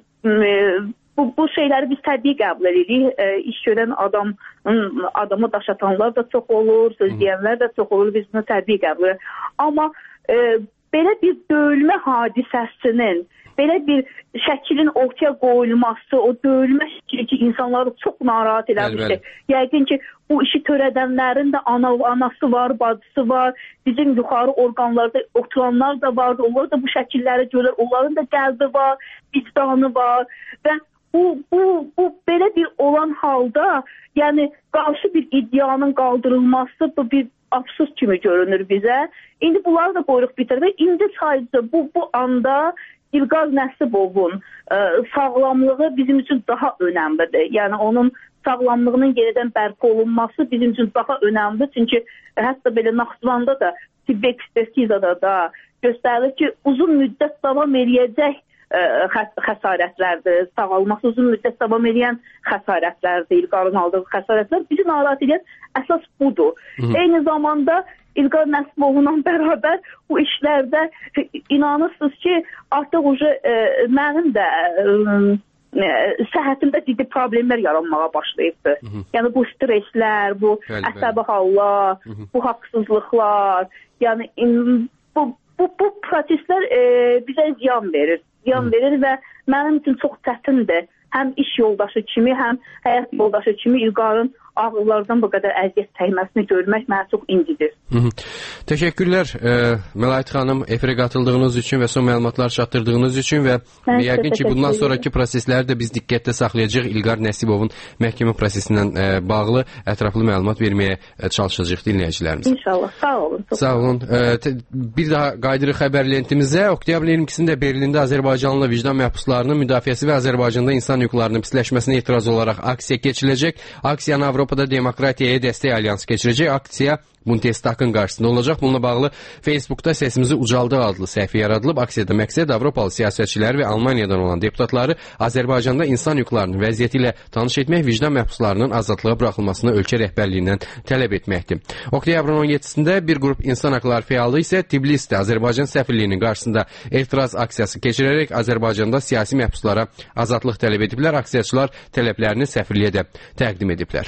S7: bu, bu şeyləri biz təbii qəbul edirik. E, iş görən adam, adamı daş atanlar da çox olur, söz deyənlər də çox olur. Biz bunu təbii qəbul edirik. Amma e, belə bir döyülmə hadisəsinin, belə bir şəklin ortaya qoyulması, o döyülmə şəkli ki, insanları çox narahat eləmişdir. Yəqin ki, bu işi törədənlərin də ana, anası var, bacısı var, bizim yuxarı orqanlarda oturanlar da var, onlar da bu şəkilləri görür, onların da qəlbi var, vicdanı var və bu, bu, bu belə bir olan halda, yəni qarşı bir iddianın qaldırılması bu bir absurd kimi görünür bizə. İndi bunları da qoyuruq bir tərəfə. İndi sadəcə bu, bu anda İlqar Nəsibovun ə, sağlamlığı bizim üçün daha önəmlidir. Yəni onun sağlamlığının yenidən bərpa olunması bizim üçün daha önəmlidir. Çünki hətta belə Naxçıvanda da tibbi ekspertizada da göstərilir ki, uzun müddət davam eləyəcək ə, xəsarətlərdir. Sağalması uzun müddət davam eləyən xəsarətlərdir. İlqarın aldığı xəsarətlər bizi narahat edən əsas budur. Hı -hı. Eyni zamanda İlqar Nəsibovla bərabər bu işlərdə inanırsınız ki, artıq uca e, mənim də e, səhhətimdə ciddi problemlər yaranmağa başlayıbdır. Hı -hı. Yəni bu streslər, bu bəli, əsəbi bəli. hallar, Hı -hı. bu haqsızlıqlar, yəni bu, bu, bu proseslər e, bizə ziyan verir. Ziyan Hı -hı. verir və mənim üçün çox çətindir. Həm iş yoldaşı kimi, həm həyat yoldaşı kimi İlqarın ağırlardan bu qədər əziyyət çəkməsini görmək mənə çox incidir.
S5: Hı -hı. Təşəkkürlər e, Məlayət xanım, efirə qatıldığınız üçün və son məlumatlar çatdırdığınız üçün və yəqin ki, bundan sonraki prosesləri də biz diqqətdə saxlayacağıq. İlqar Nəsibovun məhkəmə prosesindən e, bağlı ətraflı məlumat verməyə e, çalışacağıq dinləyicilərimiz.
S7: İnşallah. Sağ olun.
S5: Sağ olun. E, bir daha qayıdırıq xəbər lentimizə. Oktyabrın iyirmi ikisində Berlində Azərbaycanlı vicdan məhbuslarının müdafiəsi və Azərbaycanda insan hüquqlarının pisləşməsinə etiraz olaraq aksiya keçiriləcək. Aksiyanı Avropada Demokratiyaya Dəstək Alyansı keçirəcək. Aksiya Bundestagın qarşısında olacaq. Bununla bağlı Facebookda Səsimizi Ucaldıq adlı səhifə yaradılıb. Aksiyada məqsəd Avropalı siyasətçiləri və Almaniyadan olan deputatları Azərbaycanda insan hüquqlarının vəziyyəti ilə tanış etmək, vicdan məhbuslarının azadlığa buraxılmasını ölkə rəhbərliyindən tələb etməkdir. Oktyabrın on yeddisində bir qrup insan hüquqları fəalı isə Tbilisdə Azərbaycan səfirliyinin qarşısında etiraz aksiyası keçirərək Azərbaycanda siyasi məhbuslara azadlıq tələb ediblər. Aksiyaçılar tələblərini səfirliyə də təqdim ediblər.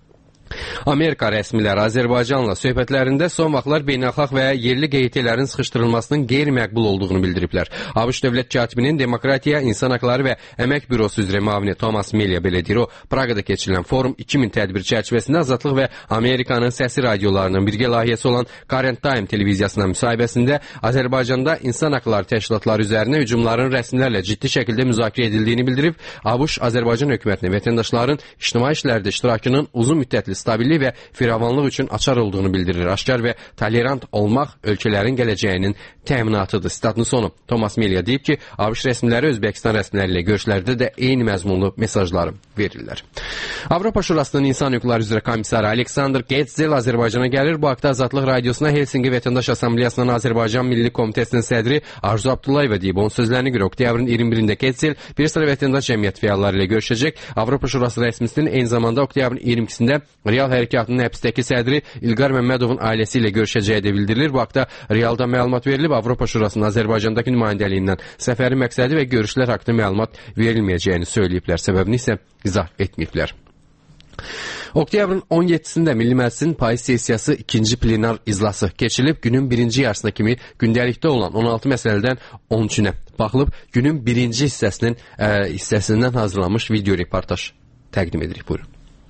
S5: Amerika rəsmiləri Azərbaycanla söhbətlərində son vaxtlar beynəlxalq və yerli qeydiyyələrin sıxışdırılmasının qeyri-məqbul olduğunu bildiriblər. ABŞ dövlət katibinin Demokratiya, İnsan Haqları və Əmək Bürosu üzrə müavini Thomas Melia belə deyir. O, Praqada keçirilən forum iki min tədbir çərçivəsində Azadlıq və Amerikanın səsi radiolarının birgə layihəsi olan Current Time televiziyasına müsahibəsində Azərbaycanda insan haqları təşkilatları üzərinə hücumların rəsmilərlə ciddi şəkildə müzakirə edildiyini bildirib. ABŞ Azərbaycan hökumətinə vətəndaşların ictimai işlərdə iştirakının uzun müddətli stabillik və firavanlıq üçün açar olduğunu bildirir. Aşkar və tolerant olmaq ölkələrin gələcəyinin təminatıdır. Statın sonu. Thomas Melia deyib ki, ABŞ rəsmiləri Özbəkistan rəsmiləri ilə görüşlərdə də eyni məzmunlu mesajları verirlər. Avropa Şurasının İnsan Hüquqları üzrə komissarı Aleksandr Getzel Azərbaycana gəlir. Bu haqda Azadlıq Radiosuna Helsinki Vətəndaş Assambleyasının Azərbaycan Milli Komitəsinin sədri Arzu Abdullayeva deyib. Onun sözlərinə görə oktyabrın iyirmi birində Getzel bir sıra vətəndaş cəmiyyət fəalları ilə görüşəcək. Avropa Şurası rəsmisinin eyni zamanda oktyabrın iyirmi ikisində Real Hərəkatının həbsdəki sədri İlqar Məmmədovun ailəsi ilə görüşəcəyi də bildirilir. Bu haqda Realda məlumat verilib. Avropa Şurasının Azərbaycandakı nümayəndəliyindən səfərin məqsədi və görüşlər haqqında məlumat verilməyəcəyini söyləyiblər. Səbəbini isə izah etməyiblər. Oktyabrın on yeddisində Milli Məclisin payız sessiyası ikinci plenar iclası keçilib. Günün birinci yarısına kimi gündəlikdə olan on altı məsələdən on üçünə baxılıb. Günün birinci hissəsinin ə, hissəsindən hazırlanmış video reportaj təqdim edirik. Buyurun.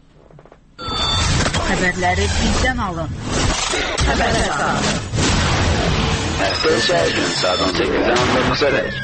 S8: Xəbərləri bizdən alın. Xəbərlər alın.
S13: Həftə içi hər gün saat on səkkizdən on doqquza dək.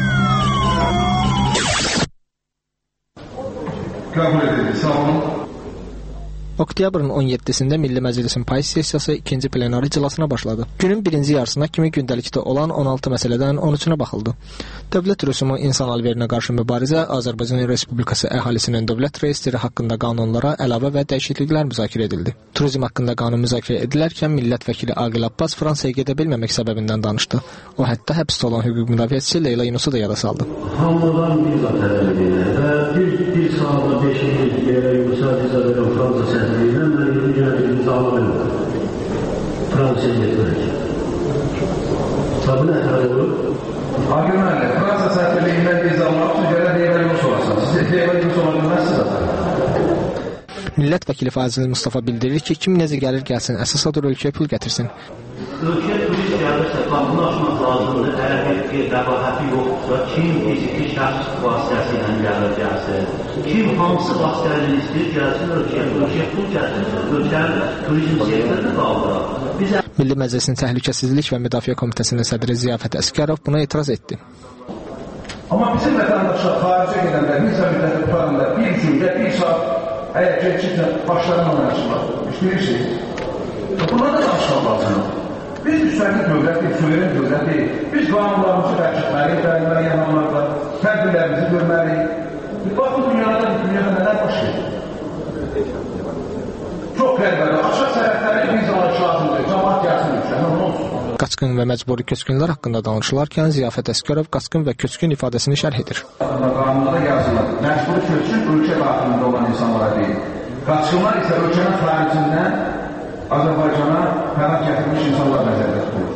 S22: Qəbul edilir. Sağ olun. Oktyabrın on yeddisində Milli Məclisin payız sessiyası ikinci plenar iclasına başladı. Günün birinci yarısına kimi gündəlikdə olan on altı məsələdən on üçünə baxıldı. Dövlət rüsumu insan alverinə qarşı mübarizə, Azərbaycan Respublikası əhalisinin dövlət reestri haqqında qanunlara əlavə və dəyişikliklər müzakirə edildi. Turizm haqqında qanun müzakirə edilərkən millət vəkili Aqil Abbas Fransaya gedə bilməmək səbəbindən danışdı. O hətta həbsdə olan hüquq müdafiəçisi Leyla Yunusu da yada saldı.
S9: Hamıdan bir zat ədəbidir və bir, bir saatla beş il Leyla Yunusu Adizadədən Fransa səhvəliylə mən yeni gəldiğim zaman Fransaya getirək. Tabi nə hələ olur?
S10: Aqil müəllim, Fransa səhvəliyindən bir zaman üçün gələn Leyla Yunusu olasın. Siz Leyla Yunusu ola bilməzsiniz zaten.
S22: Millət vəkili Fazil Mustafa bildirir ki, kim necə gəlir gəlsin, əsas odur ölkəyə pul gətirsin.
S9: Ölkəyə turist gəlirsə, qanunu aşmaq lazımdır. Əgər bir qəbahəti yoxdursa, kim fiziki şəxs vasitəsilə gəlir gəlsin, kim hansı vasitələri istəyir gəlsin ölkəyə, ölkəyə pul gətirsin, ölkənin turizm sektorunu qaldırar. Biz...
S22: Milli Məclisin Təhlükəsizlik və Müdafiə Komitəsinin sədri Ziyafət Əsgərov buna etiraz etdi.
S10: Amma bizim vətəndaşlar xaricə gedənlər, bizə müddəti tutarlar, bir gündə, bir saat əgər gerçəklə başlarına oynaşırlar, işləyirsiniz. Bunlar da danışmaq lazımdır. Biz müstəqil dövlətdir, suveren dövlətdir. Biz qanunlarımızı tərcihməliyik, bəyənməliyik yanlarla, tədbirlərimizi görməliyik. Baxın, dünyada, dünyada nələr baş verir? Çox qərbədir. Aşağı sərhədləri biz alış lazımdır. Cəmaat gəlsin ülkə, nə olsun?
S22: Qaçqın və məcburi köçkünlər haqqında danışılarkən Ziyafət Əsgərov qaçqın və köçkün ifadəsini şərh edir.
S10: Qanunda yazılır. Məcburi köçkün ölkə daxilində olan insanlara deyil. Qaçqınlar isə ölkənin xaricindən Azərbaycana pənah gətirmiş insanlar nəzərdə tutulur.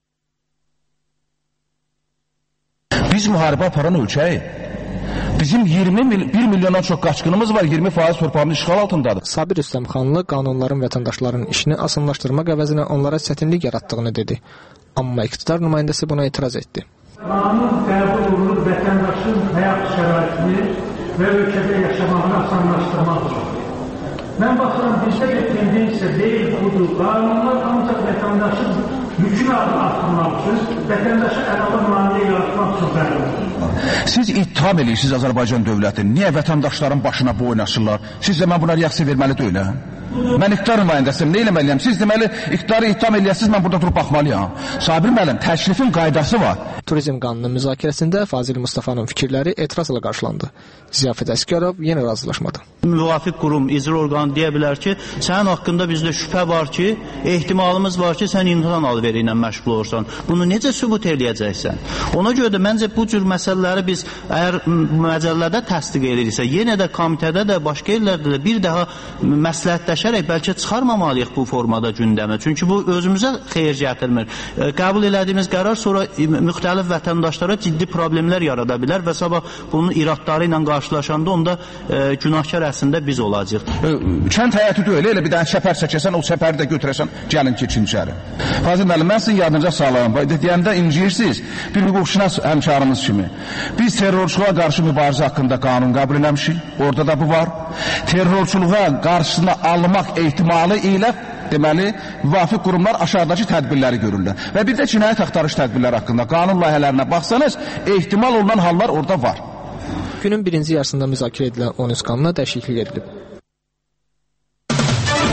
S24: Biz müharibə aparan ölkəyik. Bizim iyirmi bir milyondan çox qaçqınımız var, iyirmi faiz torpağımız işğal altındadır.
S22: Sabir Rüstəmxanlı qanunların vətəndaşların işini asanlaşdırmaq əvəzinə onlara çətinlik yaratdığını dedi. Amma iqtidar nümayəndəsi buna etiraz etdi.
S9: Qanun qəbul olunur vətəndaşın həyat şəraitini və ölkədə yaşamağını asanlaşdırmaq üçün. Mən baxıram, bizdə bir tendensiya deyil, budur. Qanunlar ancaq vətəndaşın yükünü artırmaq üçün, vətəndaşa əlavə maliyyə yaratmaq üçün verilmişdir.
S24: Siz ittiham edirsiniz Azərbaycan dövlətini. Niyə vətəndaşların başına bu oynaşırlar? Siz də mən buna reaksiya verməli deyiləm. Mən iqtidar nümayəndəsiyəm, nə eləməliyəm? Siz deməli iqtidarı ittiham eləyəsiniz, mən burada durub baxmalıyam. Sabir müəllim, təklifin qaydası var.
S22: Turizm qanunun müzakirəsində Fazil Mustafanın fikirləri etirazla qarşılandı. Ziyafət Əsgərov yenə razılaşmadı.
S25: Müvafiq qurum, icra orqanı deyə bilər ki, sənin haqqında bizdə şübhə var ki, ehtimalımız var ki, sən imtahan alveri ilə məşğul olursan. Bunu necə sübut eləyəcəksən? Ona görə də məncə bu cür məsələləri biz əgər məcəllədə təsdiq ediriksə, yenə də komitədə də, başqa yerlərdə də bir daha məsləhətləşərək bəlkə çıxarmamalıyıq bu formada gündəmə. Çünki bu özümüzə xeyir gətirmir. Qəbul elədiyimiz qərar sonra müxtəlif vətəndaşlara ciddi problemlər yarada bilər və sabah bunun iradları ilə qarşılaşanda onda e, günahkar əslində biz olacaq.
S24: Kənd həyatı deyil, elə bir dənə səpər çəkəsən, o səpəri də götürəsən, gəlin keçin içəri. Fazil müəllim, mən sizin yadınıza salım. Deyəndə inciyirsiniz, bir hüquqşünas həmkarınız kimi. Biz terrorçuluğa qarşı mübarizə haqqında qanun qəbul eləmişik, orada da bu var. Terrorçuluğa qarşısına almaq ehtimalı ilə deməli, müvafiq qurumlar aşağıdakı tədbirləri görürlər. Və bir də cinayət axtarış tədbirləri haqqında qanun layihələrinə baxsanız, ehtimal olunan hallar orada var.
S22: Günün birinci yarısında müzakirə edilən on üç qanuna dəyişiklik edilib.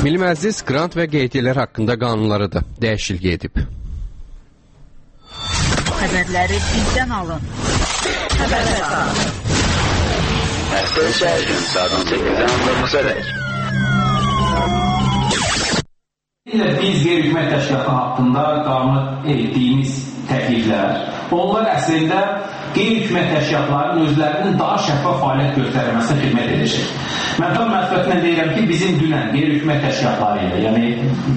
S5: Milli Məclis qrant və qeydiyyələr haqqında qanunları da dəyişiklik edib.
S8: Xəbərləri bizdən alın. Xəbər əsası.
S13: Arkadaşlar her gün saat on sekizden on dokuza dek.
S2: Yine biz qeyri-hökumət təşkilatı haqqında qanuna etdiyimiz təkliflər, onlar əslində qeyri-hökumət təşkilatlarının özlərinin daha şəffaf fəaliyyət göstərməsinə xidmət edəcək. Mən tam məsuliyyətlə deyirəm ki, bizim dünən qeyri-hökumət təşkilatları ilə, yəni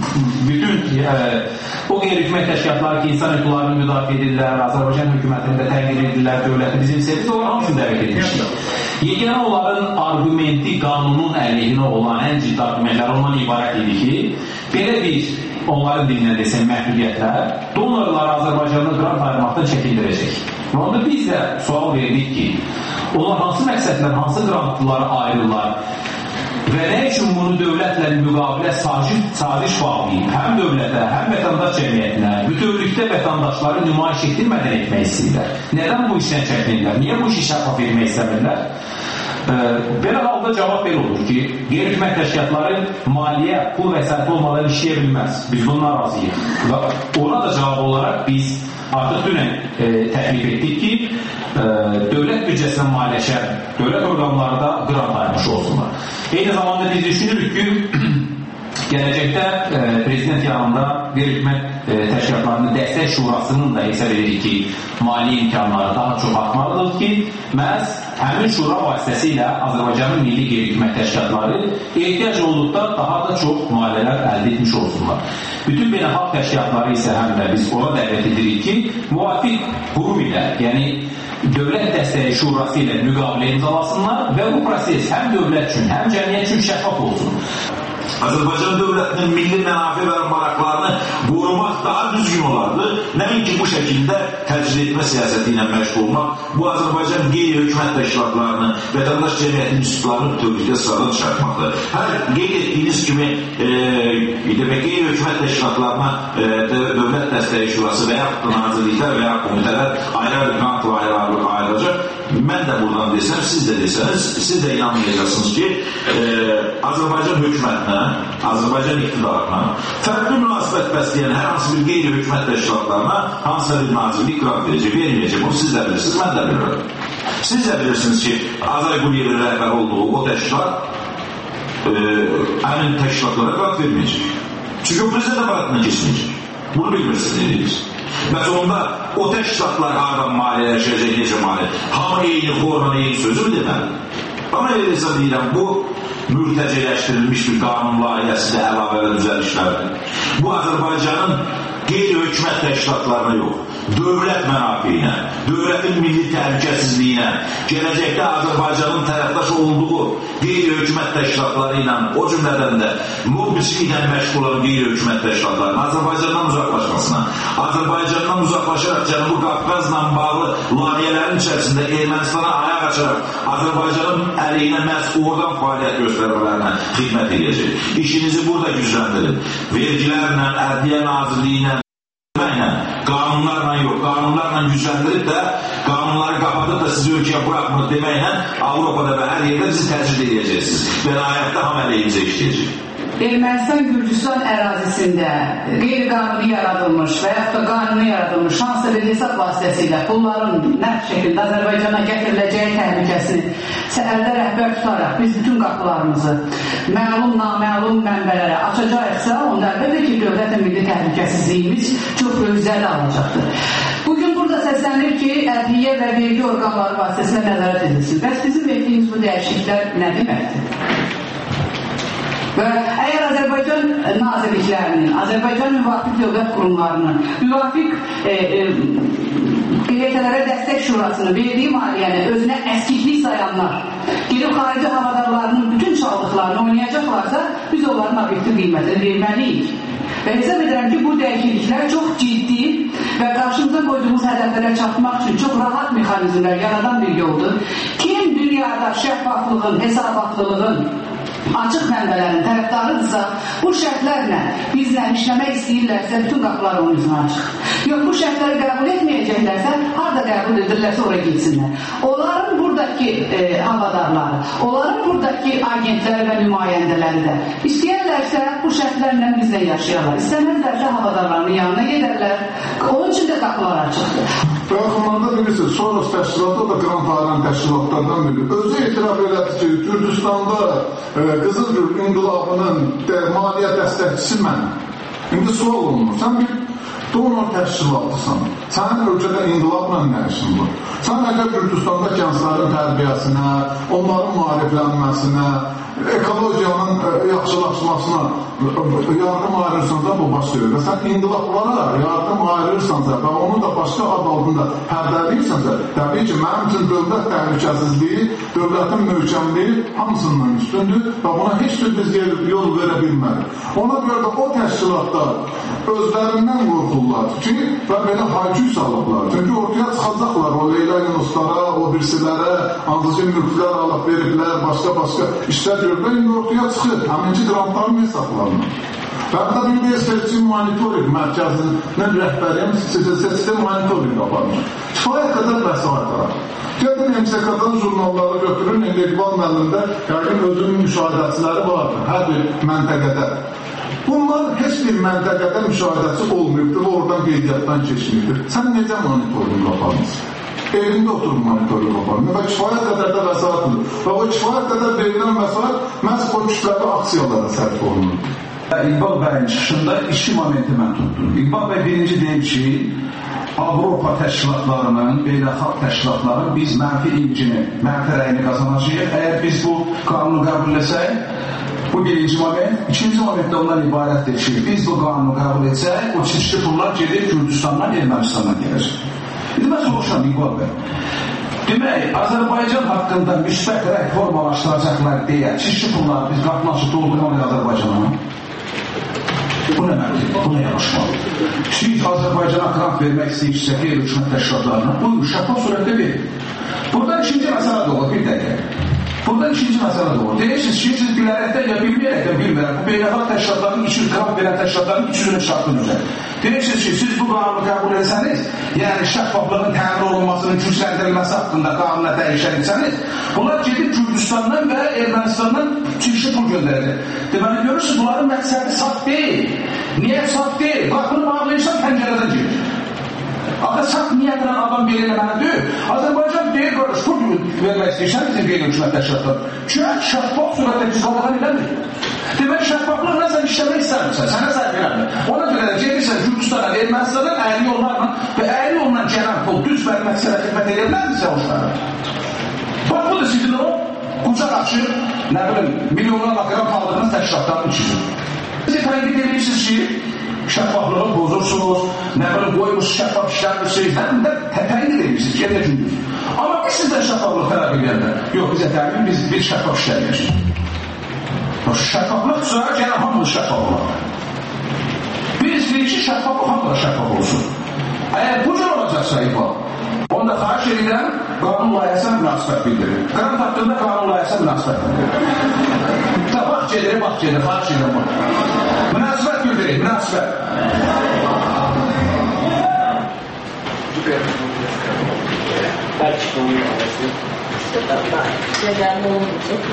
S2: bütün e, o qeyri-hökumət təşkilatları ki, insan hüquqlarını müdafiə edirlər, Azərbaycan hökumətində təqdir edirlər, dövləti bizim sevdiyiz, onlar hamısını dəvət edilmişdir. Yeganə onların argumenti qanunun əleyhinə olan ən ciddi argumentlər ondan ibarət idi ki, belə bir onların dilindən desəm məhdudiyyətlər donorları Azərbaycanın qrant ayırmaqdan çəkindirəcək. Və onda biz də sual verdik ki, onlar hansı məqsədlər, hansı grantları ayırırlar və nə üçün bunu dövlətlə müqabilə saziş bağlayıb, həm dövlətə, həm vətəndaş cəmiyyətinə, bütövlükdə vətəndaşları nümayiş etdirmədən etmək istəyirlər. Nədən bu işdən çəkinirlər? Niyə bu işi şəffaf etmək istəmirlər? Belə halda cavab belə olur ki, qeyri-hökumət təşkilatları maliyyə, pul vəsaiti olmadan işləyə bilməz. Biz bundan razıyıq. Və ona da cavab olaraq biz artıq dünən e, təklif etdik ki, e, dövlət büdcəsindən maliyyələşən dövlət orqanları da qrant ayırmış olsunlar. Eyni zamanda biz düşünürük ki, gələcəkdə e, prezident yanında qeyri-hökumət e, təşkilatlarının dəstək şurasının da hesab edirik ki, maliyyə imkanları daha çox artmalıdır ki, məhz həmin şura vasitəsilə Azərbaycanın milli qeyri-hökumət təşkilatları ehtiyac olduqda daha da çox maliyyələr əldə etmiş olsunlar. Bütün beynəlxalq təşkilatları isə həm də biz ona dəvət edirik ki, müvafiq qurum ilə, yəni dövlət dəstəyi şurası ilə müqavilə imzalasınlar və bu proses həm dövlət üçün, həm cəmiyyət üçün şəffaf olsun.
S4: Azərbaycan dövlətinin milli mənafi və maraqlarını qorumaq daha düzgün olardı. Nəinki bu şəkildə təcrid etmə siyasəti ilə məşğul olmaq, bu Azərbaycan qeyri-hökumət təşkilatlarını, vətəndaş cəmiyyətinin institutlarını bütövlükdə sıradan çıxartmaqdır. Hər qeyd etdiyiniz kimi e, qeyri-hökumət təşkilatlarına e, dövlət dəstəyi şurası və yaxud da nazirliklər və yaxud komitələr ayrı-ayrı qrant və ayrı-ayrı ayıracaq. Mən də buradan desəm, siz də desəniz, siz də inanmayacaqsınız ki, e, Azərbaycan hökumətinə, Azərbaycan iqtidarına fərqli münasibət bəsləyən hər hansı bir qeyri-hökumət təşkilatlarına hansısa bir nazirlik qrant verəcək, verməyəcək. Bunu siz də bilirsiniz, mən də bilirəm. Siz də bilirsiniz ki, Azər Quliyevin rəhbər olduğu o təşkilat e, həmin təşkilatlara qrant verməyəcək. Çünki o prezident aparatından keçməyəcək. Bunu bilmirsiniz, deyirsiniz. Bəs onda o təşkilatlar haradan maliyyələşəcək, necə maliyyə? Hamı eyni forma, eyni sözü mü deməli? Ama eləcə deyirəm, bu mürtəcələşdirilmiş bir qanun layihəsində əlavə və düzəlişlərdir. Bu Azərbaycanın qeyri-hökumət təşkilatlarına yox, dövlət mənafiyinə, dövlətin milli təhlükəsizliyinə, gələcəkdə Azərbaycanın tərəfdaş olduğu qeyri-hökumət təşkilatları ilə, o cümlədən də lobbistliklə məşğul olan qeyri-hökumət təşkilatlarının Azərbaycandan uzaqlaşmasına, Azərbaycandan uzaqlaşaraq Cənubi Qafqazla bağlı layihələrin içərisində Ermənistana ayaq açaraq Azərbaycanın əleyhinə məhz oradan fəaliyyət göstərmələrinə xidmət edəcək. İşinizi burada gücləndirin. Vergilərlə, Ədliyyə Nazirliyinə, qanunlarla yox, qanunlarla gücləndirib də qanunları qapadıb da sizi ölkəyə bırakmır deməklə Avropada və hər yerdə bizi təcrid edəcəksiniz. Bəlayyətdə ham əleyhimizə işləyəcək.
S11: Ermənistan-Gürcüstan ərazisində qeyri-qanuni yaradılmış və yaxud da qanuni yaradılmış hansısa bir hesab vasitəsilə pulların nəf şəkildə Azərbaycana gətiriləcəyi təhlükəsini əldə rəhbər tutaraq biz bütün qapılarımızı məlum, naməlum mənbələrə açacaqsa, onda əlbəttə ki, dövlətin milli təhlükəsizliyimiz çox böyük alacaqdır. Bugün burada səslənir ki, ədliyyə və vergi orqanları vasitəsilə nəzarət edilsin. Bəs bizim etdiyimiz bu dəyişikliklər nə deməkdir? Və əgər Azərbaycan nazirliklərinin, Azərbaycan müvafiq dövlət qurumlarının, müvafiq e, e, qeyriyyətlərə dəstək şurasının verdiyi maliyyəni özünə əskiklik sayanlar, gelib xarici havadarlarının bütün çaldıqlarını oynayacaqlarsa, biz onların obyektiv qiymətini verməliyik. Və hesab edirəm ki, bu dəyişikliklər çox ciddi və qarşımıza qoyduğumuz hədəflərə çatmaq üçün çox rahat mexanizmlər yaradan bir yoldur. Kim dünyada şəffaflığın, hesabatlılığın, açıq mənbələrin tərəfdarıdırsa, bu şərtlərlə bizlə işləmək istəyirlərsə, bütün qapılar onun üzrə açıq. Yox, bu şərtləri qəbul etməyəcəklərsə, harada qəbul edirlərsə, oraya gitsinlər. Onların buradakı buradakı e, havadarları, onların buradakı agentləri və nümayəndələri də istəyərlərsə bu şərtlərlə bizlə yaşayarlar. İstəməzlərsə havadarların yanına gedərlər. Onun üçün də qapılar açıqdır.
S10: Baxımanda bilirsiniz, Soros təşkilatı da Qrant ailən təşkilatlardan biri. Özü etiraf elədi ki, Gürcüstanda e, Qızılgül inqilabının de, maliyyə dəstəkçisi mən. İndi sual olunur. Sən bir donor təşkilatısan. Sənin ölkədə inqilabla nə işin var? Sən əgər Gürcüstanda gənclərin tərbiyəsinə, onların maariflənməsinə, ekologiyanın yaxşılaşmasına yardım ayırırsansa bu baş verir. Və sən inqilablara yardım ayırırsansa və onu da başqa ad altında pərdəliyirsansa, təbii ki, mənim üçün dövlət təhlükəsizliyi, dövlətin möhkəmliyi hamısından üstündür və buna heç bir biz yol verə bilmərik. Ona görə də o təşkilatlar özlərindən qorxurlar ki, və belə hayküy salıblar. Çünki ortaya çıxacaqlar o Leyla Yunuslara, o birisilərə, hansıcı mülklər alıb veriblər, başqa-başqa işlər görürlər, indi ortaya çıxır. Həminci qrantların hesablarına. Və burada bir bir seçim monitoring mərkəzinin rəhbəriyəm, seçim monitoring aparmış. Kifayət qədər vəsait var. Gedin M S K-dan jurnalları götürün, indi İqbal müəllimdə yəqin özünün müşahidəçiləri vardır, hər bir məntəqədə. Bunlar heç bir məntəqədə müşahidəsi olmayıbdır və oradan qeydiyyatdan keçməyibdir. Sən necə monitoring aparmışsın? Evində oturub monitoring aparmışsın və kifayət qədər də vəsaitdir. Və o kifayət qədər verilən vəsait məhz o kütləvi aksiyalara sərf olunur.
S4: İqbal bəyin çıxışında iki momenti mən tutdum. İqbal bəy birinci deyib ki, Avropa təşkilatlarının, beynəlxalq təşkilatların biz mənfi imicini, mənfi rəyini qazanacağıq. Əgər biz bu qanunu qəbul etsək, bu birinci moment. İkinci moment də ondan ibarətdir ki, biz bu qanunu qəbul etsək, o çeşitli pullar gedir Gürcüstandan, Ermənistandan gəlir. İndi mən soruşuram İqbal bəy. Demək, Azərbaycan haqqında müsbət rəy formalaşdıracaqlar deyə çeşitli pullar biz qapınaşı doldurmalıyıq Azərbaycana. Bu nə məndir? Bu nə yanaşmalı? Siz Azərbaycana qrant vermək istəyirsə qeyri-hökumət təşkilatlarına, buyurun, şəffaf surətdə verin. Buradan ikinci məsələ doğru, bir dəqiqə. Buradan ikinci məsələ doğru. Deyirsiniz ki, siz bilərəkdən ya bilməyərəkdən bilməyərək, bu beynəlxalq təşkilatların iki yüz qrant verən təşkilatların iki yüzünün şartını üzər. Deyirsiniz ki, siz bu qanunu qəbul etsəniz, yəni şəffaflığın təmin olunmasının gücləndirilməsi haqqında qanuna dəyişən etsəniz, bunlar gedib Gürcüstandan və Ermənistandan çirişi pul göndərir. Deməli, görürsünüz, bunların məqsədi saf deyil. Niyə saf deyil? Qapını bağlayırsan, pəncərədən gelir. Axı saf niyyətlə adam bir eləməni deyil. Azərbaycan deyir, qardaş, pul vermək istəyirsən bizim qeyri-hökumət təşkilatlar. Çünki şəffaf surətdə biz qaladan eləmir. Demək, şəffaflıqla sən işləmək istəmirsən, sənə səhv eləmir. Ona görə də gedirsən Gürcüstana, Ermənistandan əyri yollarla və əyri yollarla gələn pul düz vermək sənə xidmət edilməzdirsə hoşlara. Bax, bu da sizin o qucaq açır, nə bilim, milyonlarla qram kaldığınız təşkilatların içidir. Siz tənqid edirsiniz ki, şəffaflığı bozursunuz, nə bilim, qoymuş şəffaf işləmirsiniz, həm də tənqid edirsiniz, gələ gündür. Amma biz sizdən şəffaflıq tələb edəndə, yox, bizə təmin, biz bir şəffaf işləməyəcək. Şəffaflıq sonra gələn hamıdır şəffaflıq. Bir istəyir ki, şəffaflıq hamıdır şəffaf olsun. Əgər bu cür olacaqsa İqbal, onda xahiş edirəm, qanun layihəsinə münasibət bildirir. Qrant haqqında qanun layihəsinə münasibət bildirir. Bax gedir, bax gedir, xahiş edirəm bunu. Münasibət bildirir, münasibət.
S12: Bəlkə bunu yapasın. Nəzərli olmayacaq.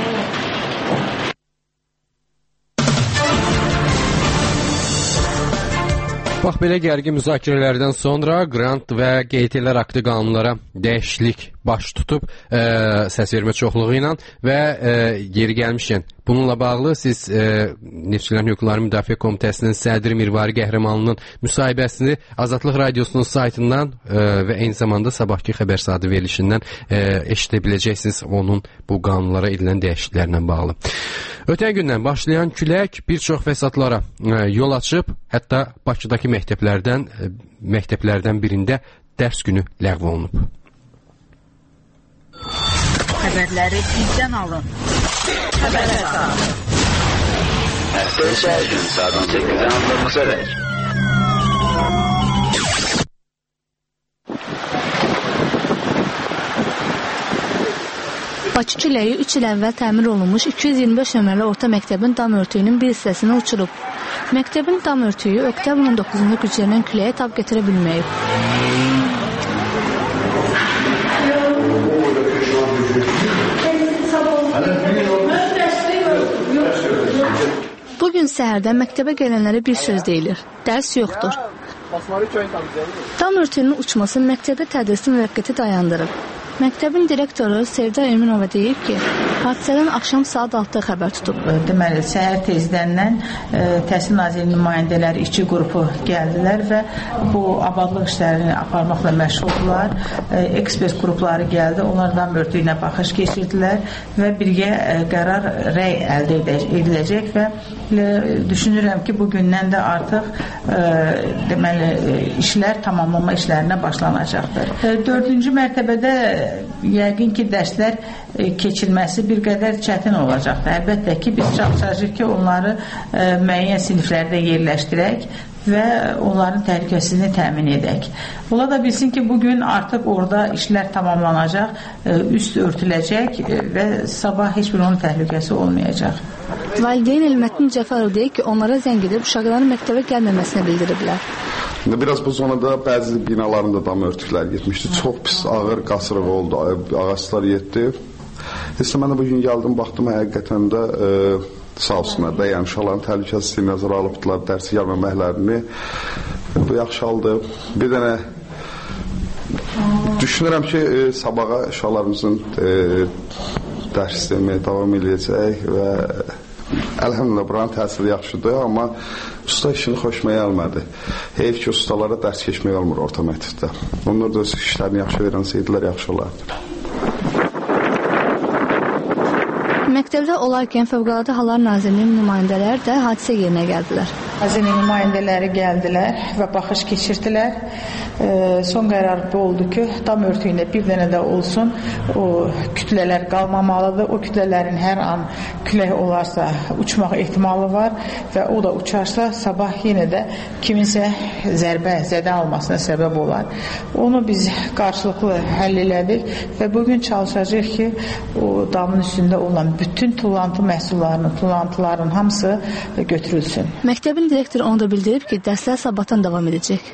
S5: Bax, belə gərgin müzakirələrdən sonra qrant və Q T L aktı qanunlara dəyişiklik baş tutub e, səsvermə çoxluğu ilə və e, yeri gəlmişkən bununla bağlı siz e, Neftçilərin Hüquqları Müdafiə Komitəsinin sədri Mirvari Qəhrəmanlının müsahibəsini Azadlıq Radiosunun saytından e, və eyni zamanda sabahki xəbər saatı verilişindən e, eşidə biləcəksiniz onun bu qanunlara edilən dəyişikliklərlə bağlı. Ötən gündən başlayan külək bir çox fəsadlara e, yol açıb, hətta Bakıdakı məktəblərdən e, məktəblərdən birində dərs günü ləğv olunub.
S8: Xəbərləri bizdən alın. Xəbər əsas.
S13: Hər hər gün saat on səkkizdən on doqquza dək.
S14: Bakı küləyi üç il əvvəl təmir olunmuş iki yüz iyirmi beş nömrəli orta məktəbin dam örtüyünün bir hissəsini uçurub. Məktəbin dam örtüyü oktyabrın on doqquzunda güclənən küləyə tab gətirə bilməyib. gün səhərdən məktəbə gələnlərə bir söz deyilir. Dərs yoxdur. Dam örtüyünün uçması məktəbdə tədrisi müvəqqəti dayandırıb. Məktəbin direktoru Sevda Eminova deyib ki, hadisədən axşam saat altıda xəbər tutub.
S8: Deməli, səhər tezdəndən e, Təhsil Nazirliyinin nümayəndələri, işçi qrupu gəldilər və bu abadlıq işlərini aparmaqla məşğuldular. E, ekspert qrupları gəldi, onlardan örtüyünə baxış keçirdilər və birgə e, qərar, rəy əldə ediləcək və e, düşünürəm ki, bugündən də artıq e, deməli, e, işlər tamamlanma işlərinə başlanacaqdır. E, dördüncü mərtəbədə yəqin ki, dərslər keçilməsi bir qədər çətin olacaqdır. Əlbəttə ki, biz çalışacağıq ki, onları müəyyən siniflərdə yerləşdirək və onların təhlükəsizliyini təmin edək. Ola da bilsin ki, bugün artıq orada işlər tamamlanacaq, üst örtüləcək və sabah heç bir onun təhlükəsi olmayacaq.
S14: Valideyn Elməttin Cəfərov deyir ki, onlara zəng edib uşaqların məktəbə gəlməməsini bildiriblər.
S15: Biraz bu zonada bəzi binaların da dam örtükləri getmişdi. Çox pis, ağır qasırıq oldu, ağaçlar yetdi. Heç mən də bugün gəldim, baxdım, həqiqətən də e, sağ olsunlar da, yəni uşaqların təhlükəsizliyi nəzərə alıbdılar, dərsi gəlməməklərini. Bu yaxşı haldır. Bir dənə düşünürəm ki, e, sabaha uşaqlarımızın e, dərs sistemi davam edəcək və əlhəmdülillah buranın təsiri yaxşıdır, amma usta işini xoşuma gəlmədi. Heyf ki, ustalara dərs keçmək olmur orta məktəbdə. Onlar da öz işlərini yaxşı verənsəydilər, yaxşı olardı.
S14: Məktəbdə olarkən Fövqəladə Hallar Nazirliyinin nümayəndələri də hadisə yerinə gəldilər.
S8: Nazirliyin nümayəndələri gəldilər və baxış keçirdilər. E, son qərar bu oldu ki, dam örtüyündə bir dənə də olsun o kütlələr qalmamalıdır. O kütlələrin hər an külək olarsa uçmaq ehtimalı var və o da uçarsa sabah yenə də kiminsə zərbə, zədə almasına səbəb olar. Onu biz qarşılıqlı həll elədik və bugün çalışacağıq ki, o damın üstündə olan bütün tullantı məhsullarının, tullantıların hamısı götürülsün.
S14: Məktəbin direktoru onu da bildirib ki, dərslər sabahdan davam edəcək.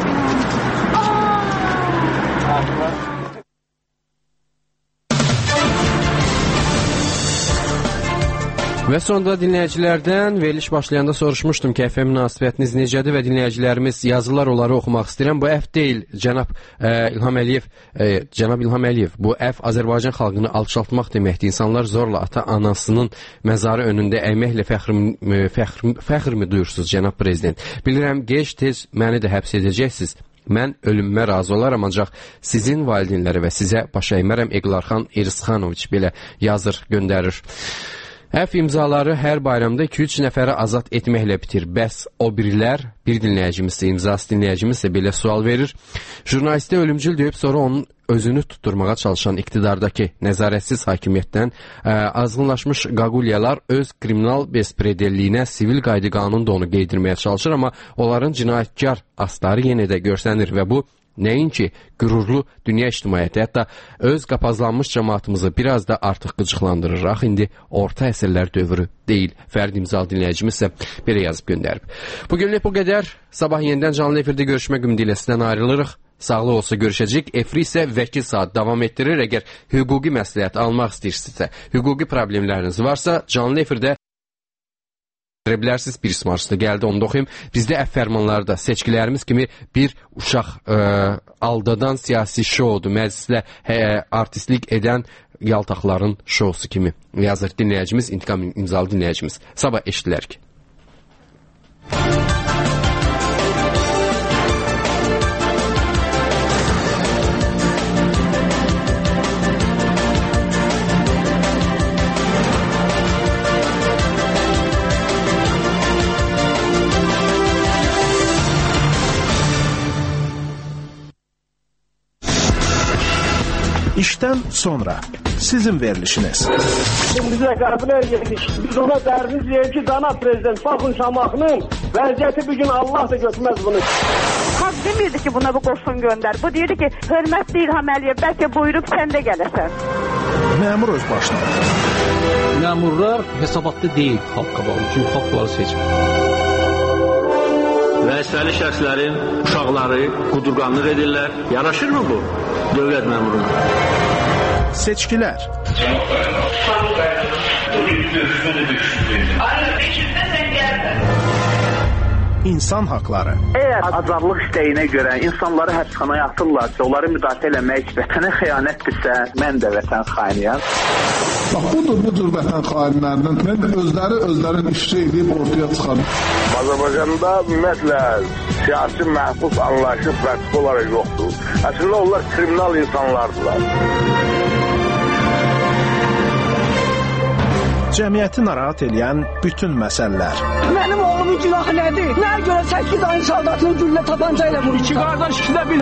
S5: Və sonda dinləyicilərdən veriliş başlayanda soruşmuşdum ki, əfə münasibətiniz necədir və dinləyicilərimiz yazılar onları oxumaq istəyirəm. Bu əf deyil, cənab e, İlham Əliyev, e, cənab İlham Əliyev, bu əf Azərbaycan xalqını alçaltmaq deməkdir. İnsanlar zorla ata-anasının məzarı önündə əyməklə fəxr, fəxr, fəxrmi duyursunuz, cənab prezident? Bilirəm, gec-tez məni də həbs edəcəksiniz. Mən ölümümə razı olaram, ancaq sizin valideynləri və sizə baş əymərəm. Eqlarxan İrisxanoviç belə yazır, göndərir. Əf imzaları hər bayramda iki üç nəfərə azad etməklə bitir. Bəs o birilər, bir dinləyicimizsə, imzası dinləyicimizsə belə sual verir. Jurnalistə ölümcül deyib sonra onun özünü tutturmağa çalışan iqtidardakı nəzarətsiz hakimiyyətdən ə, azğınlaşmış qaqulyalar öz kriminal bespredelliyinə sivil qayda qanunu da onu qeydirməyə çalışır, amma onların cinayətkar asları yenə də görsənir və bu nəinki qürurlu dünya ictimaiyyəti, hətta öz qapazlanmış cəmaatımızı biraz da artıq qıcıqlandırır. Ax, indi orta əsrlər dövrü deyil. Fərd imzalı dinləyicimiz isə belə yazıb göndərib. Bugünlük bu qədər. Sabah yenidən canlı efirdə görüşmək ümidi ilə sizdən ayrılırıq. Sağlıq olsa görüşəcək. Efri isə vəkil saat davam etdirir. Əgər hüquqi məsləhət almaq istəyirsinizsə, hüquqi problemləriniz varsa, canlı efirdə bilərsiniz. Bir smartda gəldi, onu da oxuyum. Bizdə əf fərmanları da seçkilərimiz kimi bir uşaq ə, aldadan siyasi şoudur. Məclislə hə, artistlik edən yaltaqların şousu kimi yazır dinləyicimiz, intiqam imzalı dinləyicimiz. Sabah eşidilərik.
S17: İşdən sonra sizin verilişiniz.
S18: Bizə qəbilər yedik. Biz ona dəriniz deyək ki, dana prezident baxın Şamaxının vəziyyəti bugün Allah da götürməz bunu.
S19: Xalq demirdi ki, buna bu qoşun göndər. Bu deyirdi ki, hörmətli İlham Əliyev, bəlkə buyurub sən də gələsən.
S17: Məmur öz başına.
S20: Məmurlar hesabatlı deyil xalq qabağı, çünki xalqları seçmir.
S26: Vəzifəli şəxslərin uşaqları qudurqanlıq edirlər. Yaraşır mı bu dövlət məmuruna?
S17: Seçkilər.
S18: Cənab Bayram, bu bir dövüşməni düşündür. Ayrıca ikində sən gəl
S17: insan haqları.
S1: Əgər azadlıq istəyinə görə insanları həbsxanaya atırlarsa, onları müdafiə eləmək vətənə xəyanətdirsə, mən də vətən xainiyəm.
S15: Bax, budur, budur vətən xainlərindən. Mən də özləri, özlərin işçi edib ortaya çıxan.
S3: Azərbaycanda ümumiyyətlə siyasi məhbus anlayışı pratik olaraq yoxdur. Əslində onlar kriminal insanlardılar.
S17: Cəmiyyəti narahat edən bütün məsələlər.
S6: Mənim oğlumun günahı nədir? Nəyə görə səkkiz ayın saldatını güllə tapanca ilə vurur? İki qardaş ikidə bir.